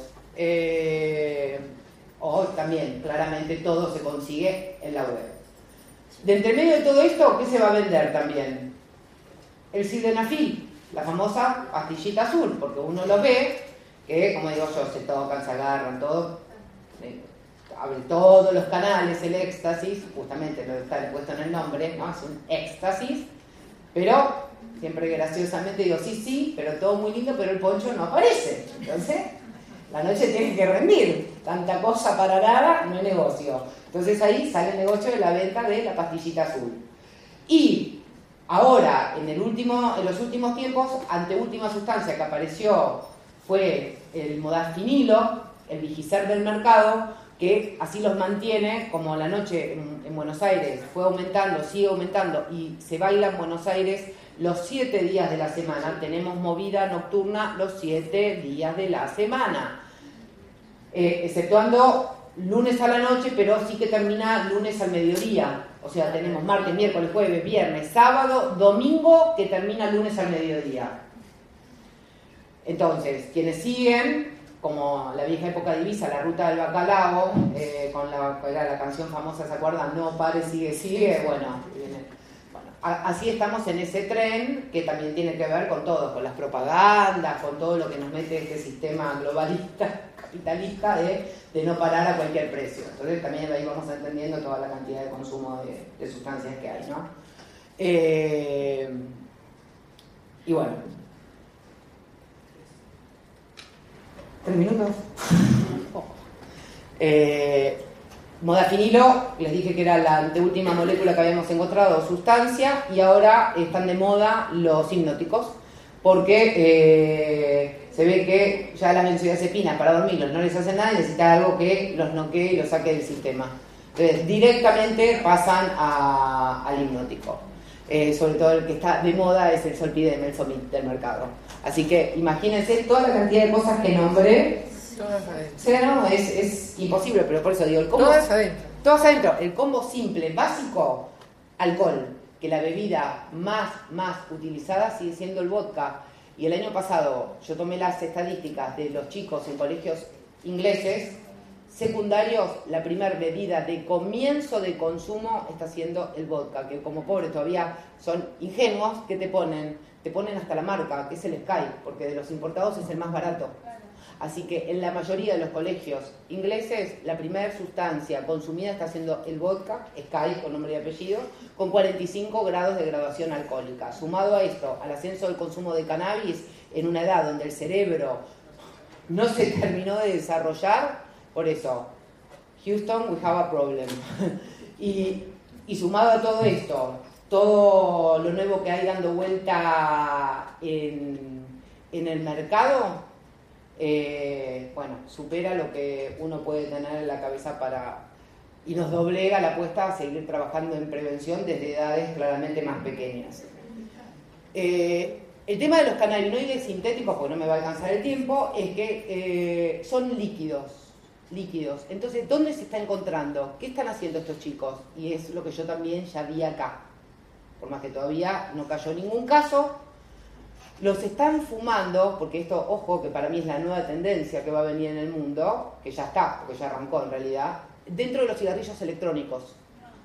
O también, claramente, todo se consigue en la web. De entre medio de todo esto, ¿qué se va a vender también? El sildenafil, la famosa pastillita azul, porque uno lo ve, que como digo yo, se tocan, se agarran, todo, abren todos los canales, el éxtasis, justamente lo está puesto en el nombre, ¿no? Es un éxtasis, pero siempre graciosamente digo, sí, pero todo muy lindo, pero el poncho no aparece. Entonces, la noche tiene que rendir. Tanta cosa para nada, no es negocio. Entonces ahí sale el negocio de la venta de la pastillita azul. Y ahora, en los últimos tiempos, anteúltima sustancia que apareció fue el modafinilo, el Vigiser del mercado, que así los mantiene, como la noche en Buenos Aires fue aumentando, sigue aumentando y se baila en Buenos Aires los 7 días de la semana. Tenemos movida nocturna los 7 días de la semana, exceptuando lunes a la noche, pero sí que termina lunes al mediodía. O sea, tenemos martes, miércoles, jueves, viernes, sábado, domingo, que termina lunes al mediodía. Entonces, quienes siguen, como la vieja época de Ibiza, la ruta del bacalao, con la canción famosa, ¿se acuerdan? No pare, sigue, bueno, así estamos en ese tren que también tiene que ver con todo, con las propagandas, con todo lo que nos mete este sistema globalista, capitalista, de no parar a cualquier precio. Entonces también ahí vamos entendiendo toda la cantidad de consumo de sustancias que hay, ¿no? Y bueno, 3 minutos. Modafinilo, les dije que era la anteúltima molécula que habíamos encontrado, sustancia, y ahora están de moda los hipnóticos, porque se ve que ya las benzodiazepinas para dormirlos no les hacen nada y necesitan algo que los noquee y los saque del sistema. Entonces directamente pasan al hipnótico. Sobre todo el que está de moda es el Solpidem, el Somit del mercado. Así que imagínense toda la cantidad de cosas que nombré. Todas adentro. O sea, no, es imposible, pero por eso digo, el combo. Todas adentro. Todas adentro. El combo simple, básico, alcohol, que la bebida más utilizada sigue siendo el vodka. Y el año pasado yo tomé las estadísticas de los chicos en colegios ingleses secundarios, la primera bebida de comienzo de consumo está siendo el vodka, que como pobres todavía son ingenuos, que te ponen hasta la marca, que es el Sky, porque de los importados es el más barato. Así que en la mayoría de los colegios ingleses, la primera sustancia consumida está siendo el vodka, Sky, con nombre y apellido, con 45 grados de graduación alcohólica. Sumado a esto, al ascenso del consumo de cannabis en una edad donde el cerebro no se terminó de desarrollar, por eso, Houston, we have a problem. y sumado a todo esto, todo lo nuevo que hay dando vuelta en el mercado, bueno, supera lo que uno puede tener en la cabeza y nos doblega la apuesta a seguir trabajando en prevención desde edades claramente más pequeñas. El tema de los cannabinoides sintéticos, porque no me va a alcanzar el tiempo, es que son líquidos. Entonces, ¿dónde se está encontrando? ¿Qué están haciendo estos chicos? Y es lo que yo también ya vi acá, por más que todavía no cayó ningún caso. Los están fumando, porque esto, ojo, que para mí es la nueva tendencia que va a venir en el mundo, que ya está, porque ya arrancó en realidad, dentro de los cigarrillos electrónicos.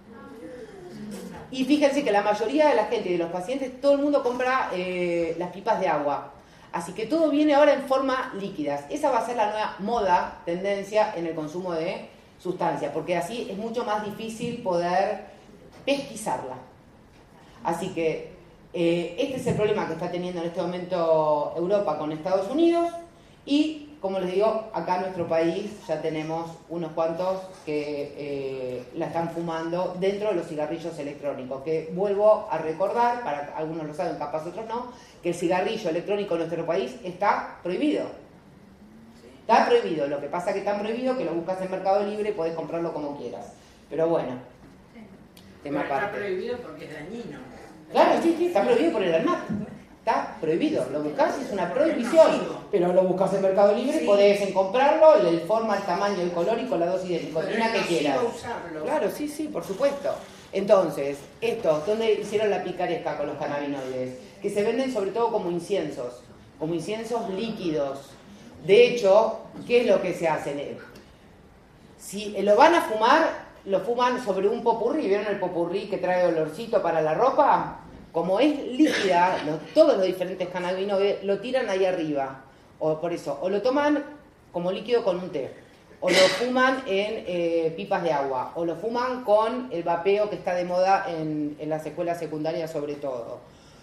Y fíjense que la mayoría de la gente y de los pacientes, todo el mundo compra las pipas de agua. Así que todo viene ahora en forma líquidas. Esa va a ser la nueva moda, tendencia en el consumo de sustancias, porque así es mucho más difícil poder pesquisarla. Así que este es el problema que está teniendo en este momento Europa con Estados Unidos y, como les digo, acá en nuestro país ya tenemos unos cuantos que la están fumando dentro de los cigarrillos electrónicos, que vuelvo a recordar, para algunos lo saben, capaz otros no, que el cigarrillo electrónico en nuestro país está prohibido. Está prohibido, lo que pasa es que está prohibido que lo buscas en Mercado Libre y podés comprarlo como quieras. Pero bueno, tema aparte. Está prohibido porque es dañino. Claro, sí, está prohibido por el ANMAT. Está prohibido, lo buscas, es una prohibición, pero lo buscas en Mercado Libre, sí. Podés comprarlo, el forma, el tamaño, el color y con la dosis de nicotina que quieras. Claro, sí, por supuesto. Entonces, estos, ¿dónde hicieron la picaresca con los cannabinoides? Que se venden sobre todo como inciensos líquidos. De hecho, ¿qué es lo que se hace? Si lo van a fumar, lo fuman sobre un popurrí. ¿Vieron el popurrí que trae olorcito para la ropa? Como es líquida, todos los diferentes cannabinoides lo tiran ahí arriba. O por eso, o lo toman como líquido con un té, o lo fuman en pipas de agua, o lo fuman con el vapeo que está de moda en las escuelas secundarias sobre todo.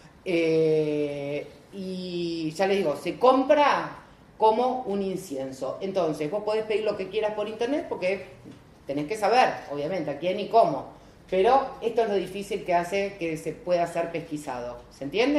Y ya les digo, se compra como un incienso. Entonces, vos podés pedir lo que quieras por internet porque tenés que saber, obviamente, a quién y cómo. Pero esto es lo difícil que hace que se pueda ser pesquisado. ¿Se entiende?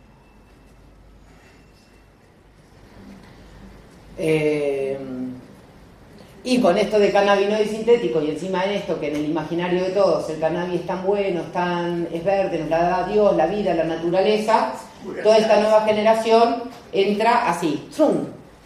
Y con esto de cannabinoide sintético y encima en esto que en el imaginario de todos el cannabis es tan bueno, es verde, nos la da Dios, la vida, la naturaleza, toda esta nueva generación entra así, ¡zum!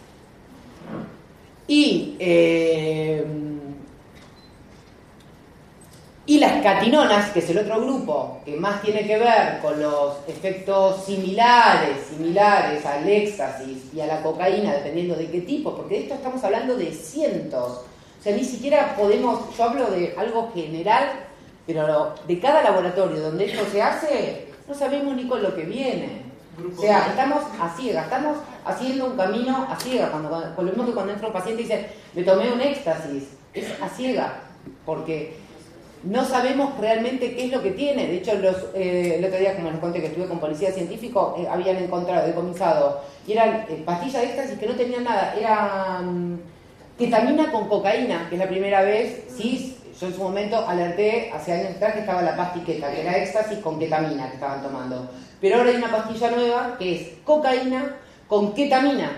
Y las catinonas, que es el otro grupo que más tiene que ver con los efectos similares al éxtasis y a la cocaína, dependiendo de qué tipo, porque de esto estamos hablando de cientos. O sea, ni siquiera podemos, yo hablo de algo general, pero de cada laboratorio donde esto se hace, no sabemos ni con lo que viene. O sea, estamos a ciegas, estamos haciendo un camino a ciegas. Con lo mismo que cuando entra un paciente y dice, me tomé un éxtasis, es a ciegas, porque no sabemos realmente qué es lo que tiene. De hecho, el otro día, como les conté que estuve con policía científico, habían encontrado, decomisado, y eran pastillas de éxtasis que no tenían nada, era ketamina con cocaína, que es la primera vez. Sí, yo en su momento alerté hace años atrás que estaba la pastiqueta, que era éxtasis con ketamina que estaban tomando. Pero ahora hay una pastilla nueva que es cocaína con ketamina.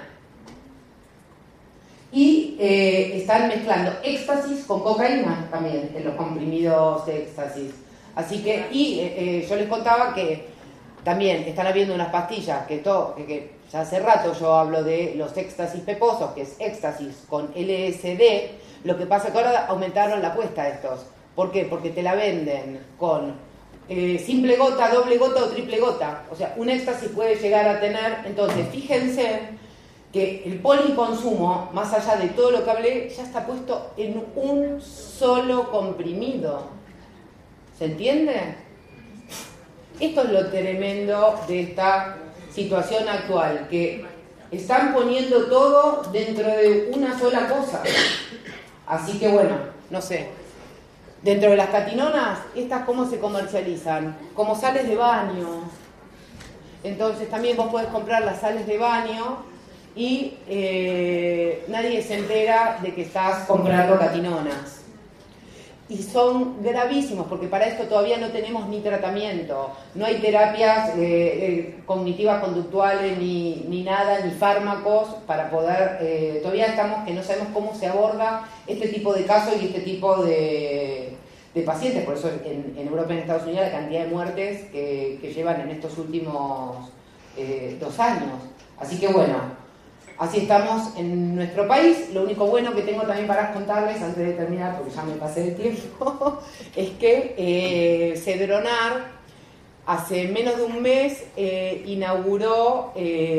Y están mezclando éxtasis con cocaína también en los comprimidos de éxtasis. Así que, yo les contaba que también están habiendo unas pastillas que ya hace rato yo hablo de los éxtasis peposos, que es éxtasis con LSD. Lo que pasa es que ahora aumentaron la apuesta a estos. ¿Por qué? Porque te la venden con simple gota, doble gota o triple gota. O sea, un éxtasis puede llegar a tener. Entonces, fíjense que el policonsumo, más allá de todo lo que hablé, ya está puesto en un solo comprimido. ¿Se entiende? Esto es lo tremendo de esta situación actual, que están poniendo todo dentro de una sola cosa. Así que bueno, no sé. Dentro de las catinonas, ¿estas cómo se comercializan? Como sales de baño. Entonces también vos podés comprar las sales de baño y nadie se entera de que estás comprando catinonas. Y son gravísimos, porque para esto todavía no tenemos ni tratamiento, no hay terapias cognitivas conductuales, ni nada, ni fármacos para poder, todavía estamos que no sabemos cómo se aborda este tipo de casos y este tipo de pacientes. Por eso en Europa y en Estados Unidos la cantidad de muertes que llevan en estos últimos 2 años. Así que bueno, así estamos en nuestro país. Lo único bueno que tengo también para contarles, antes de terminar, porque ya me pasé de tiempo, es que Cedronar hace menos de un mes inauguró,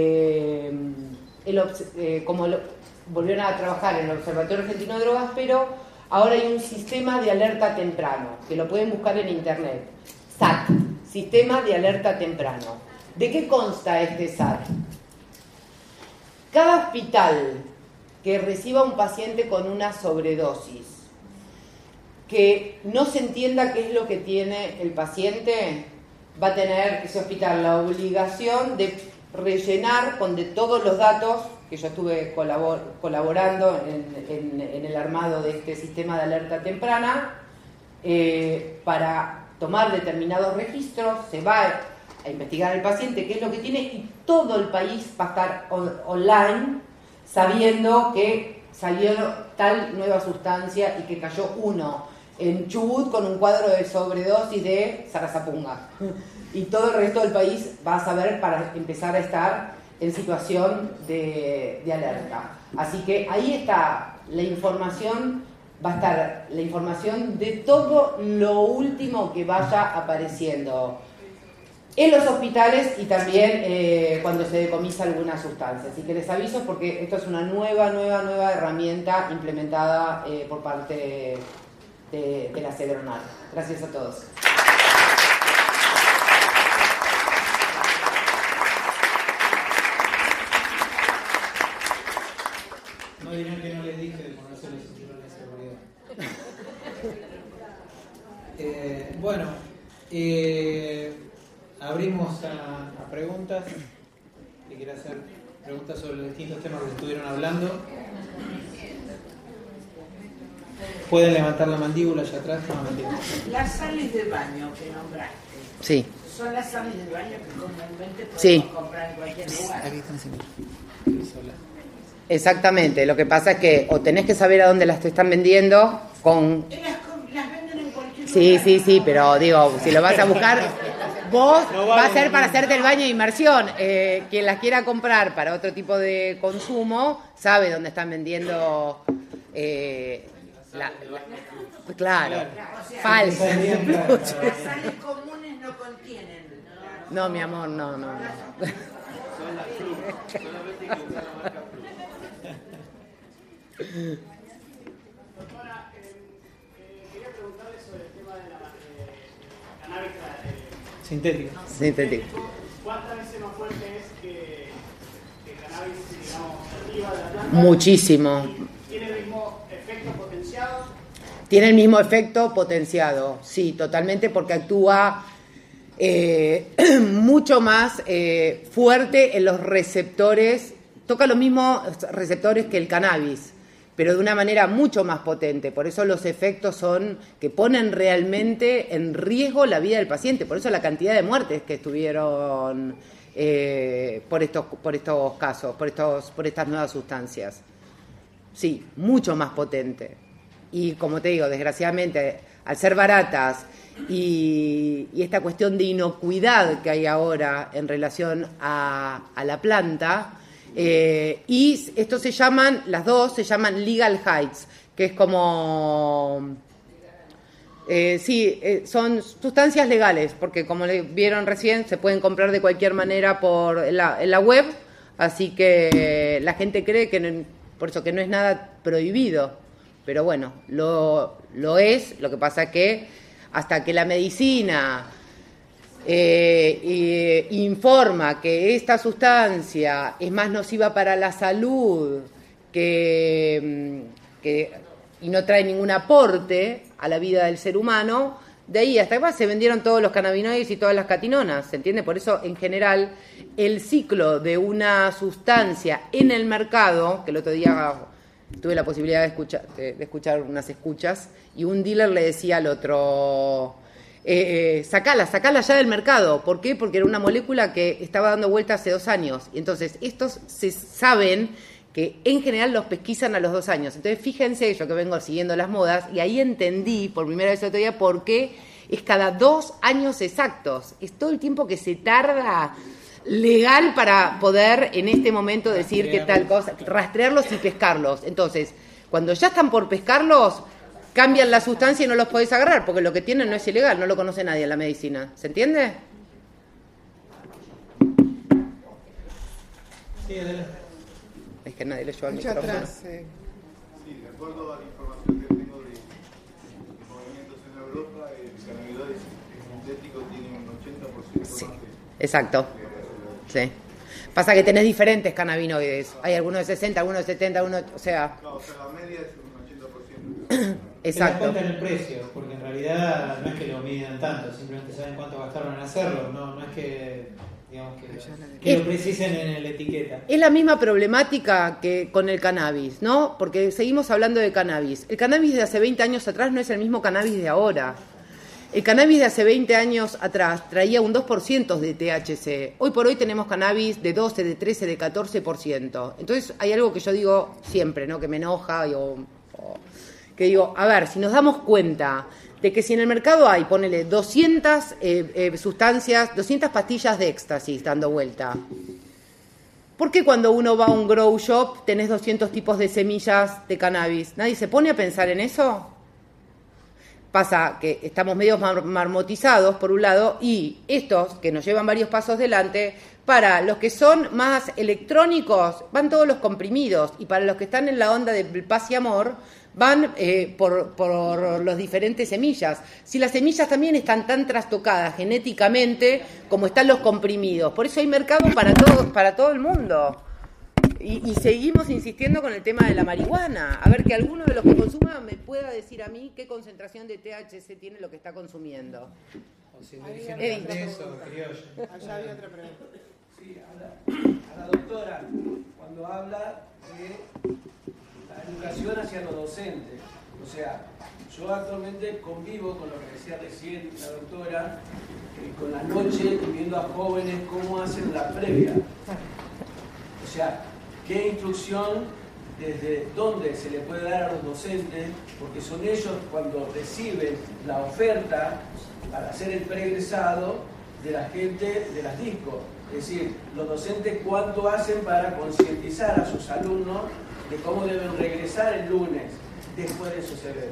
volvieron a trabajar en el Observatorio Argentino de Drogas, pero ahora hay un sistema de alerta temprano, que lo pueden buscar en internet. SAT, Sistema de Alerta Temprano. ¿De qué consta este SAT? Cada hospital que reciba un paciente con una sobredosis, que no se entienda qué es lo que tiene el paciente, va a tener ese hospital la obligación de rellenar con todos los datos, que yo estuve colaborando en el armado de este sistema de alerta temprana, para tomar determinados registros. Se va a investigar al paciente qué es lo que tiene y todo el país va a estar online sabiendo que salió tal nueva sustancia y que cayó uno en Chubut con un cuadro de sobredosis de Sarazapunga. Y todo el resto del país va a saber para empezar a estar en situación de alerta. Así que ahí está la información, va a estar la información de todo lo último que vaya apareciendo en los hospitales y también cuando se decomisa alguna sustancia. Así que les aviso porque esto es una nueva herramienta implementada por parte de la Cedronar. Gracias a todos. No dirán que no les dije de ponerse los cinturones de seguridad. Bueno, abrimos a preguntas. Si quiere hacer preguntas sobre los distintos temas que estuvieron hablando, pueden levantar la mandíbula allá atrás. No, mentira. Las sales de baño que nombraste. Sí. Son las sales de baño que comúnmente podemos sí. comprar en cualquier lugar. Exactamente. Lo que pasa es que o tenés que saber a dónde las te están vendiendo con. Las venden en cualquier Sí, lugar. sí, pero digo, si lo vas a buscar, vos va a ser para hacerte el baño de inmersión. Quien las quiera comprar para otro tipo de consumo, sabe dónde están vendiendo. Claro, falsas. Las sales comunes no contienen. No, mi amor, no. Son las Flu, solamente hay que usar la marca Flu. Doctora, quería preguntarle sobre el tema de la cannabis Sintética. ¿Cuántas veces más fuerte es que el cannabis, digamos, activa de la planta? Muchísimo. ¿Tiene el mismo efecto potenciado? Tiene el mismo efecto potenciado, sí, totalmente, porque actúa mucho más fuerte en los receptores, toca los mismos receptores que el cannabis, pero de una manera mucho más potente. Por eso los efectos son que ponen realmente en riesgo la vida del paciente. Por eso la cantidad de muertes que estuvieron por estos casos, por estas nuevas sustancias. Sí, mucho más potente. Y como te digo, desgraciadamente, al ser baratas y esta cuestión de inocuidad que hay ahora en relación a la planta, y esto las dos se llaman legal heights, que es como Sí, son sustancias legales, porque como vieron recién, se pueden comprar de cualquier manera en la web, así que la gente cree que por eso que no es nada prohibido, pero bueno, lo es. Lo que pasa es que hasta que la medicina informa que esta sustancia es más nociva para la salud y no trae ningún aporte a la vida del ser humano, de ahí hasta acá se vendieron todos los cannabinoides y todas las catinonas, ¿se entiende? Por eso, en general, el ciclo de una sustancia en el mercado, que el otro día tuve la posibilidad de escuchar unas escuchas, y un dealer le decía al otro, sacala ya del mercado. ¿Por qué? Porque era una molécula que estaba dando vuelta hace 2 años, y entonces estos se saben que en general los pesquisan a los 2 años. Entonces fíjense, yo que vengo siguiendo las modas, y ahí entendí por primera vez el otro día por qué es cada 2 años exactos. Es todo el tiempo que se tarda legal para poder en este momento decir qué tal cosa, rastrearlos y pescarlos. Entonces, cuando ya están por pescarlos, cambian la sustancia y no los podés agarrar, porque lo que tienen no es ilegal, no lo conoce nadie en la medicina. ¿Se entiende? Sí, adelante. Es que nadie le lleva el Mucho micrófono. atrás, Sí, de acuerdo a la información que tengo de movimientos en Europa, el cannabinoide sintético tiene un 80% Sí, más de... exacto. Sí. Pasa que tenés diferentes cannabinoides. Hay algunos de 60, algunos de 70, algunos, o sea... No, o sea, la media es un 80%. Exacto. Se dan cuenta en el precio, porque en realidad no es que lo midan tanto, simplemente saben cuánto gastaron en hacerlo, no es que, digamos, que lo precisen en la etiqueta. Es la misma problemática que con el cannabis, ¿no? Porque seguimos hablando de cannabis. El cannabis de hace 20 años atrás no es el mismo cannabis de ahora. El cannabis de hace 20 años atrás traía un 2% de THC. Hoy por hoy tenemos cannabis de 12, de 13, de 14%. Entonces hay algo que yo digo siempre, ¿no? Que me enoja, que digo, a ver, si nos damos cuenta de que si en el mercado hay, ponele, 200 sustancias, 200 pastillas de éxtasis dando vuelta, ¿por qué cuando uno va a un grow shop tenés 200 tipos de semillas de cannabis? ¿Nadie se pone a pensar en eso? Pasa que estamos medio marmotizados, por un lado, y estos, que nos llevan varios pasos delante, para los que son más electrónicos, van todos los comprimidos, y para los que están en la onda del paz y amor, van por las diferentes semillas. Si las semillas también están tan trastocadas genéticamente como están los comprimidos. Por eso hay mercado para todo el mundo. Y seguimos insistiendo con el tema de la marihuana. A ver, que alguno de los que consuma me pueda decir a mí qué concentración de THC tiene lo que está consumiendo. O si le dicen francés o criollo. Allá había otra pregunta. Sí, a la doctora, cuando habla de la educación hacia los docentes. O sea, yo actualmente convivo con lo que decía recién la doctora, con la noche viendo a jóvenes cómo hacen la previa. O sea, qué instrucción, desde dónde se le puede dar a los docentes, porque son ellos cuando reciben la oferta para hacer el preegresado de la gente de las discos. Es decir, los docentes cuánto hacen para concientizar a sus alumnos de cómo deben regresar el lunes después de esos eventos.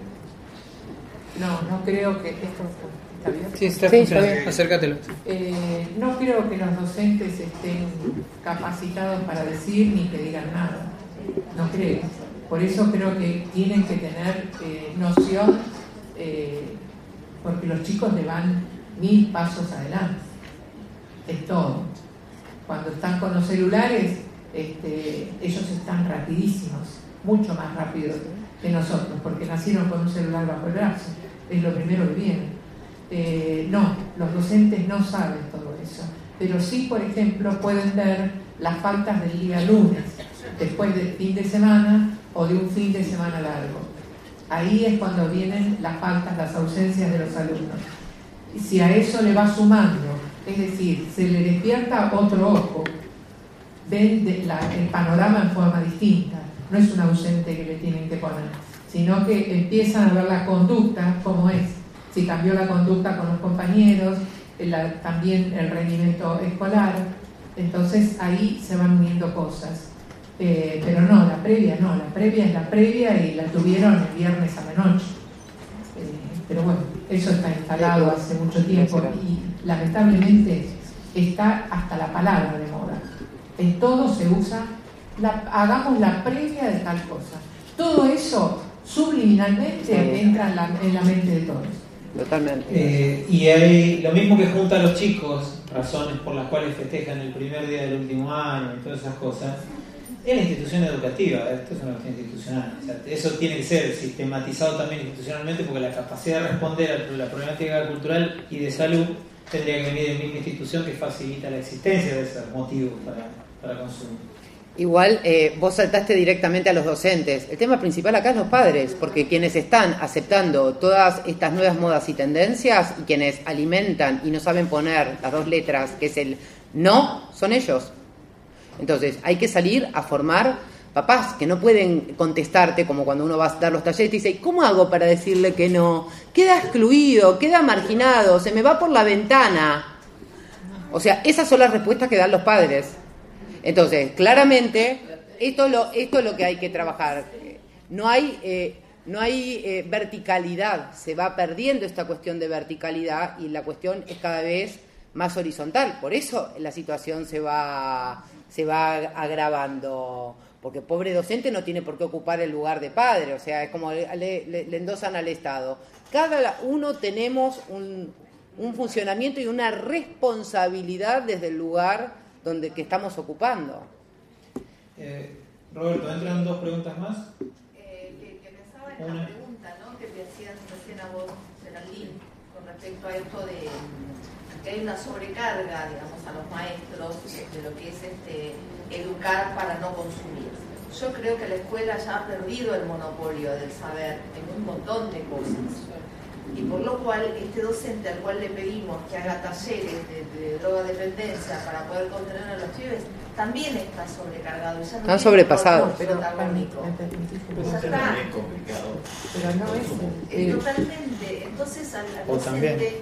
No creo que esto está bien. Sí, está funcionando. Acércatelo. No creo que los docentes estén capacitados para decir ni que digan nada. No creo. Por eso creo que tienen que tener noción, porque los chicos le van 1000 pasos adelante. Es todo. Cuando están con los celulares, ellos están rapidísimos, mucho más rápido que nosotros, porque nacieron con un celular bajo el brazo. Es lo primero que viene. No, los docentes no saben todo eso, pero sí, por ejemplo, pueden ver las faltas del día lunes, después del fin de semana o de un fin de semana largo. Ahí es cuando vienen las faltas, las ausencias de los alumnos. Y si a eso le va sumando, es decir, se le despierta otro ojo, ven el panorama en forma distinta, no es un ausente que le tienen que poner, sino que empiezan a ver la conducta como es. Si cambió la conducta con los compañeros, también el rendimiento escolar, entonces ahí se van uniendo cosas. Pero no, la previa es la previa y la tuvieron el viernes a la noche. Pero bueno. eso está instalado hace mucho tiempo y lamentablemente está hasta la palabra de moda. En todo se usa, hagamos la previa de tal cosa. Todo eso subliminalmente entra en la mente de todos. Totalmente. Y hay lo mismo que junta a los chicos, razones por las cuales festejan el primer día del último año y todas esas cosas, es la institución educativa. Esto es una cuestión institucional. O sea, eso tiene que ser sistematizado también institucionalmente, porque la capacidad de responder a la problemática cultural y de salud tendría que venir de la misma institución que facilita la existencia de esos motivos para consumo. Igual vos saltaste directamente a los docentes. El tema principal acá es los padres, porque quienes están aceptando todas estas nuevas modas y tendencias y quienes alimentan y no saben poner las dos letras, que es el no, son ellos. Entonces hay que salir a formar papás que no pueden contestarte como cuando uno va a dar los talleres y dice, ¿cómo hago para decirle que no? Queda excluido, queda marginado, se me va por la ventana. O sea, esas son las respuestas que dan los padres. Entonces, claramente, esto es lo que hay que trabajar. No hay verticalidad, se va perdiendo esta cuestión de verticalidad y la cuestión es cada vez más horizontal. Por eso la situación se va agravando, porque pobre docente no tiene por qué ocupar el lugar de padre, o sea, es como le endosan al Estado. Cada uno tenemos un funcionamiento y una responsabilidad desde el lugar que estamos ocupando. Roberto, ¿entran dos preguntas más? Que pensaba en la pregunta, ¿no?, que te hacían recién a vos, Geraldine, con respecto a esto de que hay una sobrecarga, digamos, a los maestros de lo que es educar para no consumir. Yo creo que la escuela ya ha perdido el monopolio del saber en un montón de cosas. Y por lo cual este docente al cual le pedimos que haga talleres de drogodependencia para poder contener a los pibes también está sobrecargado. Ya no está sobrepasado. Pero protagónico. Ya está. Pero no es totalmente. Entonces al docente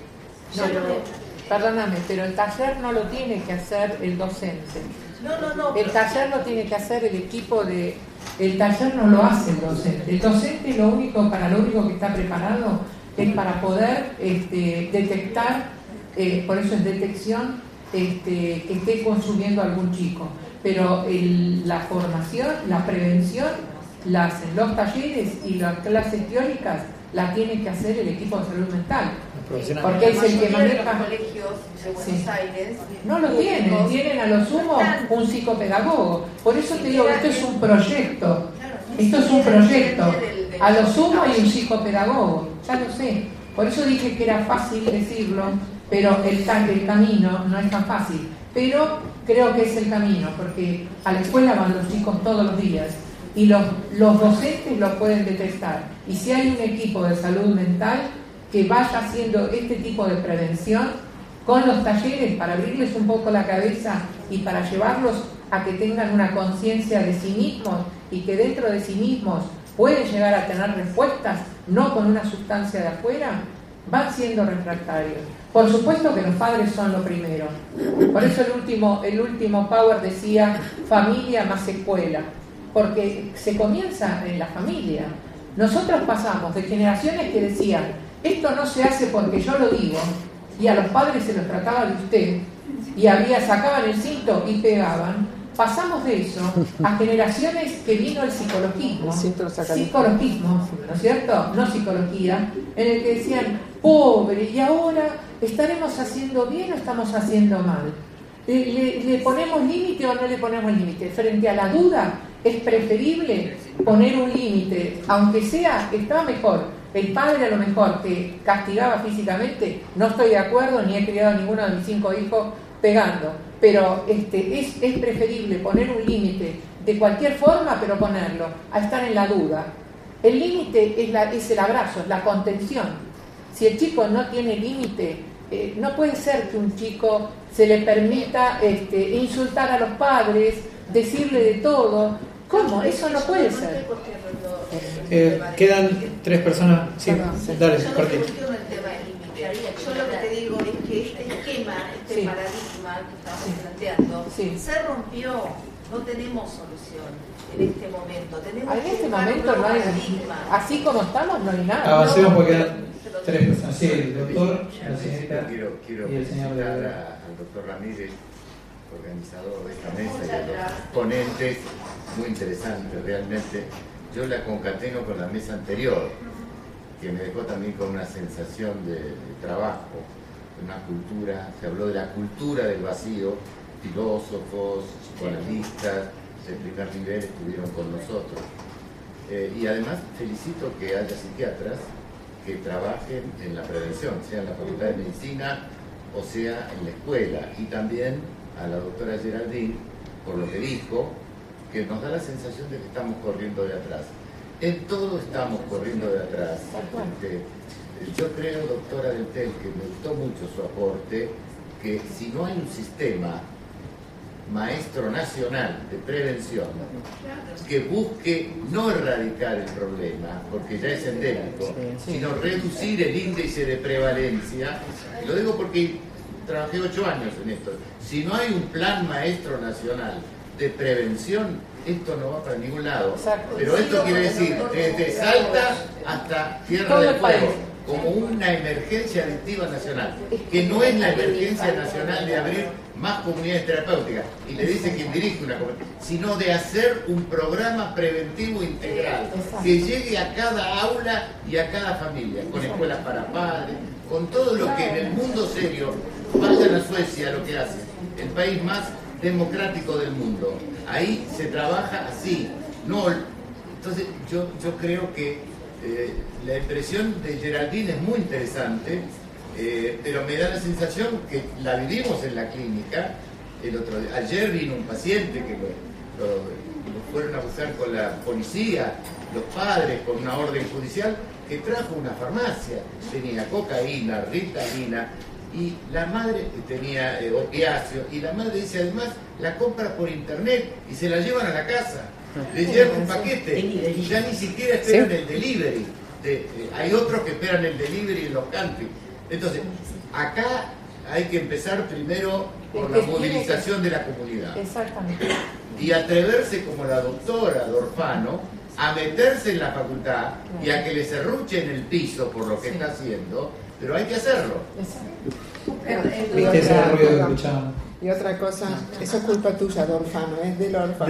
perdóname, pero el taller no lo tiene que hacer el docente. No. El taller lo tiene que hacer el equipo de... El taller no lo hace el docente. El docente lo único que está preparado es para poder detectar, por eso es detección, que esté consumiendo algún chico. Pero la formación, la prevención, la hacen los talleres y las clases teóricas la tiene que hacer el equipo de salud mental. Porque es el que maneja los colegios de Buenos Aires. No lo tienen a lo sumo un psicopedagogo. Por eso te digo, esto es un proyecto. Esto es un proyecto. A lo sumo hay un psicopedagogo, ya lo sé. Por eso dije que era fácil decirlo, pero el camino no es tan fácil. Pero creo que es el camino, porque a la escuela van los chicos todos los días y los docentes lo pueden detectar. Y si hay un equipo de salud mental que vaya haciendo este tipo de prevención con los talleres para abrirles un poco la cabeza y para llevarlos a que tengan una conciencia de sí mismos y que dentro de sí mismos pueden llegar a tener respuestas, no con una sustancia de afuera, van siendo refractarios. Por supuesto que los padres son lo primero. Por eso el último Power decía familia más escuela, porque se comienza en la familia. Nosotros pasamos de generaciones que decían, esto no se hace porque yo lo digo, y a los padres se los trataba de usted, y sacaban el cinto y pegaban. Pasamos de eso a generaciones que vino el psicologismo, ¿no es cierto? No psicología, en el que decían, pobre, y ahora estaremos haciendo bien o estamos haciendo mal. ¿Le ponemos límite o no le ponemos límite? Frente a la duda, es preferible poner un límite, aunque estaba mejor. El padre a lo mejor que castigaba físicamente, no estoy de acuerdo, ni he criado a ninguno de mis 5 hijos pegando, pero es preferible poner un límite de cualquier forma, pero ponerlo, a estar en la duda. El límite es el abrazo, es la contención. Si el chico no tiene límite, no puede ser que un chico se le permita insultar a los padres, decirle de todo. ¿Cómo? Eso no puede ser. Quedan 3 personas. Sí, dale, compartir. Yo lo que te digo es que este esquema, paradigma que estamos planteando, se rompió. No tenemos solución en este momento. Tenemos en este momento no hay, así como estamos, no hay nada. Avancemos porque quedan 3 personas. sí, el doctor, la señorita quiero y el señor felicitar al doctor Ramírez, organizador de esta mesa, y a los ponentes, muy interesante realmente. Yo la concateno con la mesa anterior, que me dejó también con una sensación de trabajo, de una cultura. Se habló de la cultura del vacío, filósofos, psicoanalistas de primer nivel estuvieron con nosotros. Y además felicito que haya psiquiatras que trabajen en la prevención, sea en la Facultad de Medicina o sea en la escuela, y también a la doctora Geraldine, por lo que dijo, que nos da la sensación de que estamos corriendo de atrás. En todo estamos corriendo de atrás. Yo creo, doctora Del Tel, que me gustó mucho su aporte, que si no hay un sistema maestro nacional de prevención que busque no erradicar el problema, porque ya es endémico, sino reducir el índice de prevalencia. Lo digo porque trabajé 8 años en esto. Si no hay un plan maestro nacional de prevención, esto no va para ningún lado. Pero esto quiere decir desde Salta hasta Tierra del Fuego, como una emergencia adictiva nacional, que no es la emergencia nacional de abrir más comunidades terapéuticas, y le dice quien dirige una comunidad, sino de hacer un programa preventivo integral que llegue a cada aula y a cada familia, con escuelas para padres, con todo lo que en el mundo serio. Vayan a Suecia, lo que hace, el país más democrático del mundo. Ahí se trabaja así. No, entonces yo creo que la impresión de Geraldine es muy interesante, pero me da la sensación que la vivimos en la clínica. Ayer vino un paciente que lo fueron a buscar con la policía, los padres con una orden judicial, que trajo una farmacia, tenía cocaína, ritalina, y la madre tenía opiáceo, y la madre dice además la compra por internet y se la llevan a la casa, le llevan un paquete y ya ni siquiera esperan el delivery. Hay otros que esperan el delivery en los country. Entonces, acá hay que empezar primero por la movilización de la comunidad. Exactamente. Y atreverse, como la doctora Dorfano, a meterse en la facultad y a que le serruchen el piso por lo que está haciendo, pero hay que hacerlo. Y otra cosa, eso es culpa tuya, Dorfano, es del Orfano.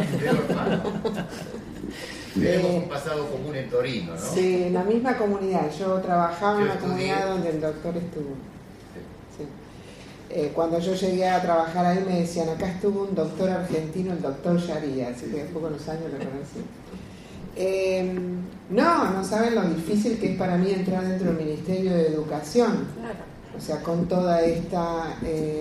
Tenemos un pasado común en Torino, ¿no? Sí, en la misma comunidad. Yo trabajaba en una comunidad donde el doctor estuvo. Sí. Cuando yo llegué a trabajar ahí me decían, acá estuvo un doctor argentino, el doctor Sharia, así que después con los años lo conocí. No saben lo difícil que es para mí entrar dentro del Ministerio de Educación. O sea, con toda esta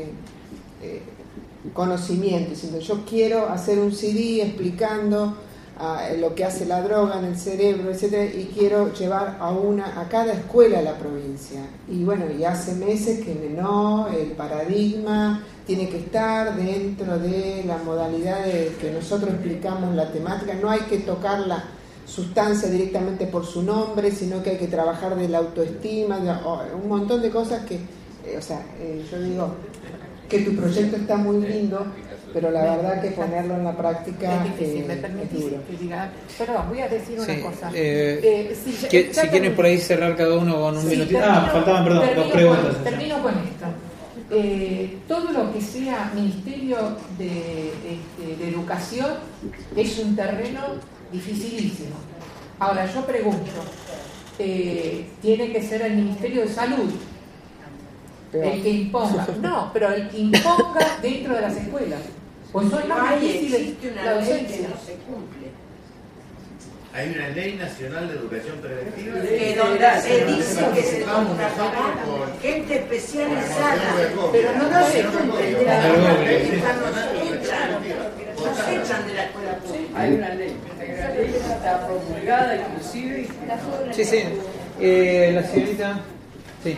conocimiento, diciendo yo quiero hacer un CD explicando lo que hace la droga en el cerebro, etcétera, y quiero llevar a cada escuela de la provincia. Y bueno, y hace meses que el paradigma tiene que estar dentro de la modalidad de que nosotros explicamos la temática. No hay que tocar la sustancia directamente por su nombre, sino que hay que trabajar de la autoestima, un montón de cosas que, yo digo que tu proyecto está muy lindo, pero la verdad que ponerlo en la práctica es difícil. ¿Me permitís que diga? Perdón, voy a decir una cosa. Si quieren por ahí cerrar cada uno con un minutito. Faltaban, perdón, 2 preguntas. Termino con esto. Todo lo que sea Ministerio de Educación es un terreno dificilísimo. Ahora, yo pregunto, ¿tiene que ser el Ministerio de Salud el que imponga? No, pero el que imponga dentro de las escuelas. Pues son más difíciles la docencia. No se cumple. Hay una ley nacional de educación preventiva que donde se dice que se contratará gente especializada, pero no se cumple. Nos echan de la escuela pública. Hay una ley, está promulgada inclusive. Sí. La señorita. Sí.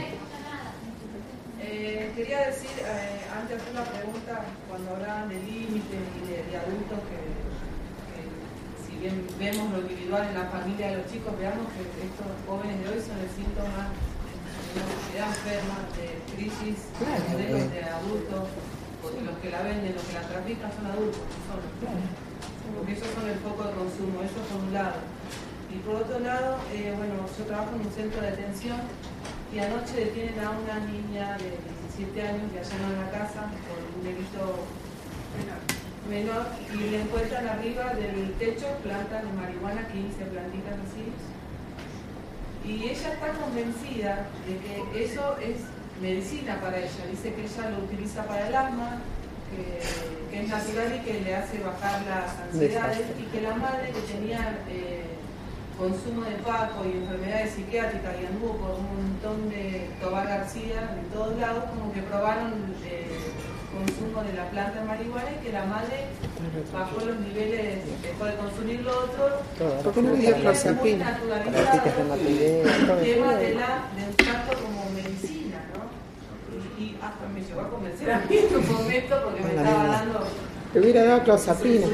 Quería decir, antes de hacer una pregunta, cuando hablaban de límites y de adultos que si bien vemos lo individual en la familia de los chicos, veamos que estos jóvenes de hoy son el síntoma de una sociedad enferma, de crisis, modelos de adultos, porque los que la venden, los que la trafican son adultos, no son los jóvenes, porque ellos son el foco de consumo, eso por un lado. Y por otro lado, yo trabajo en un centro de atención y anoche detienen a una niña de 17 años que allanan en la casa por un delito menor y le encuentran arriba del techo plantas de marihuana, 15 plantitas así. Y ella está convencida de que eso es medicina para ella. Dice que ella lo utiliza para el asma, que es natural y que le hace bajar las ansiedades, y que la madre, que tenía consumo de Paco y enfermedades psiquiátricas y anduvo por un montón de Tobar García de todos lados, como que probaron consumo de la planta de marihuana y que la madre bajó los niveles, dejó de consumir lo otro. ¿Por qué no le dio clozapina? El tema del trato como medicina, ¿no? Y hasta me llegó a convencer a mí en un momento porque me estaba dando... Te hubiera dado clozapina.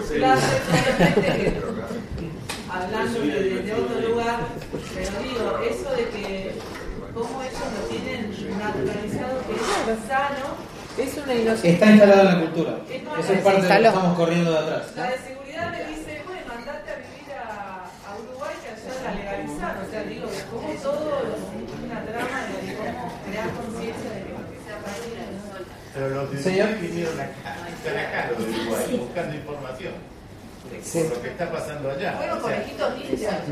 Hablando de otro lugar, pero digo, eso de que cómo ellos lo tienen naturalizado, que es sano. Es una inocencia. Está instalado en la cultura. Eso es parte de lo que estamos corriendo de atrás. La de seguridad me dice, bueno, andate a vivir a Uruguay, que allá la legalizaron. O sea, digo, como todo una trama de cómo crear conciencia de que sea fácil. Pero los señor vinieron acá, están acá los de Uruguay, buscando información. Sí. Por lo que está pasando allá. Bueno, conejitos ninja.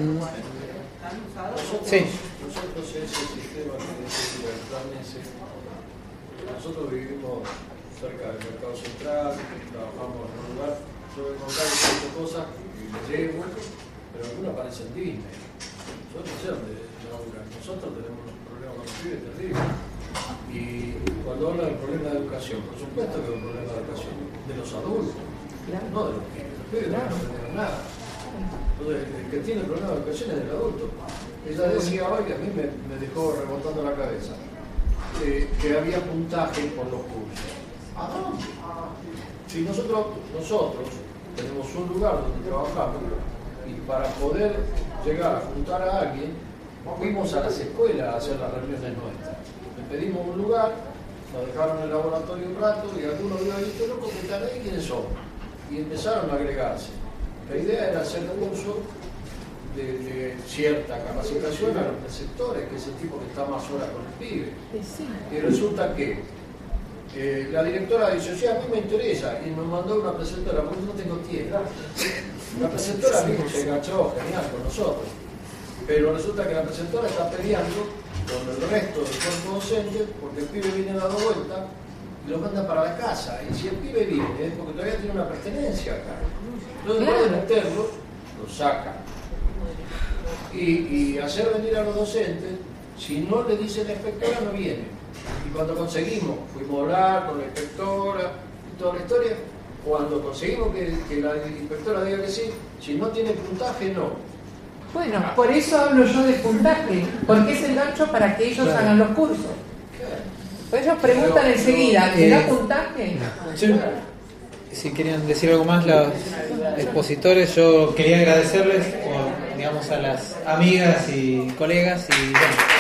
Nosotros ese sistema que dice el plan ese, nosotros vivimos cerca del mercado central, trabajamos en un lugar, yo he contado muchas cosas y les llevo, pero algunas parecen Disney. Yo no sé dónde laburan. Nosotros tenemos un problema con los pibes terrible. Y cuando habla del problema de educación, por supuesto que es un problema de educación de los adultos, no de los pibes. Los pibes no aprenden nada. Entonces, el que tiene el problema de educación es el adulto. Ella decía hoy, que a mí me dejó rebotando la cabeza, que había puntaje por los cursos. ¿A dónde? Si nosotros tenemos un lugar donde trabajamos y para poder llegar a juntar a alguien, fuimos a las escuelas a hacer las reuniones nuestras. Le pedimos un lugar, nos dejaron en el laboratorio un rato y algunos vieron ahí, pero ¿cómo están ahí? ¿Quiénes son? Y empezaron a agregarse. La idea era hacer curso de cierta capacitación a los preceptores, que es el tipo que está más horas con el pibe. Y resulta que la directora dice, sí, a mí me interesa, y me mandó una preceptora, porque no tengo tiempo. La preceptora se enganchó, genial, con nosotros. Pero resulta que la preceptora está peleando con el resto del cuerpo docente, porque el pibe viene dando vuelta y lo manda para la casa. Y si el pibe viene, es porque todavía tiene una pertenencia acá. Entonces, en vez de meterlo, lo saca. Y hacer venir a los docentes, si no le dice la inspectora, no viene. Y cuando conseguimos, fuimos a hablar con la inspectora y toda la historia, cuando conseguimos que la inspectora diga que sí, si no tiene puntaje, no. Bueno, por eso hablo yo de puntaje, porque es el gancho para que ellos hagan los cursos. Pues ellos preguntan enseguida, ¿te da puntaje? Si querían decir algo más los expositores, yo quería agradecerles por, digamos, a las amigas y colegas y bueno.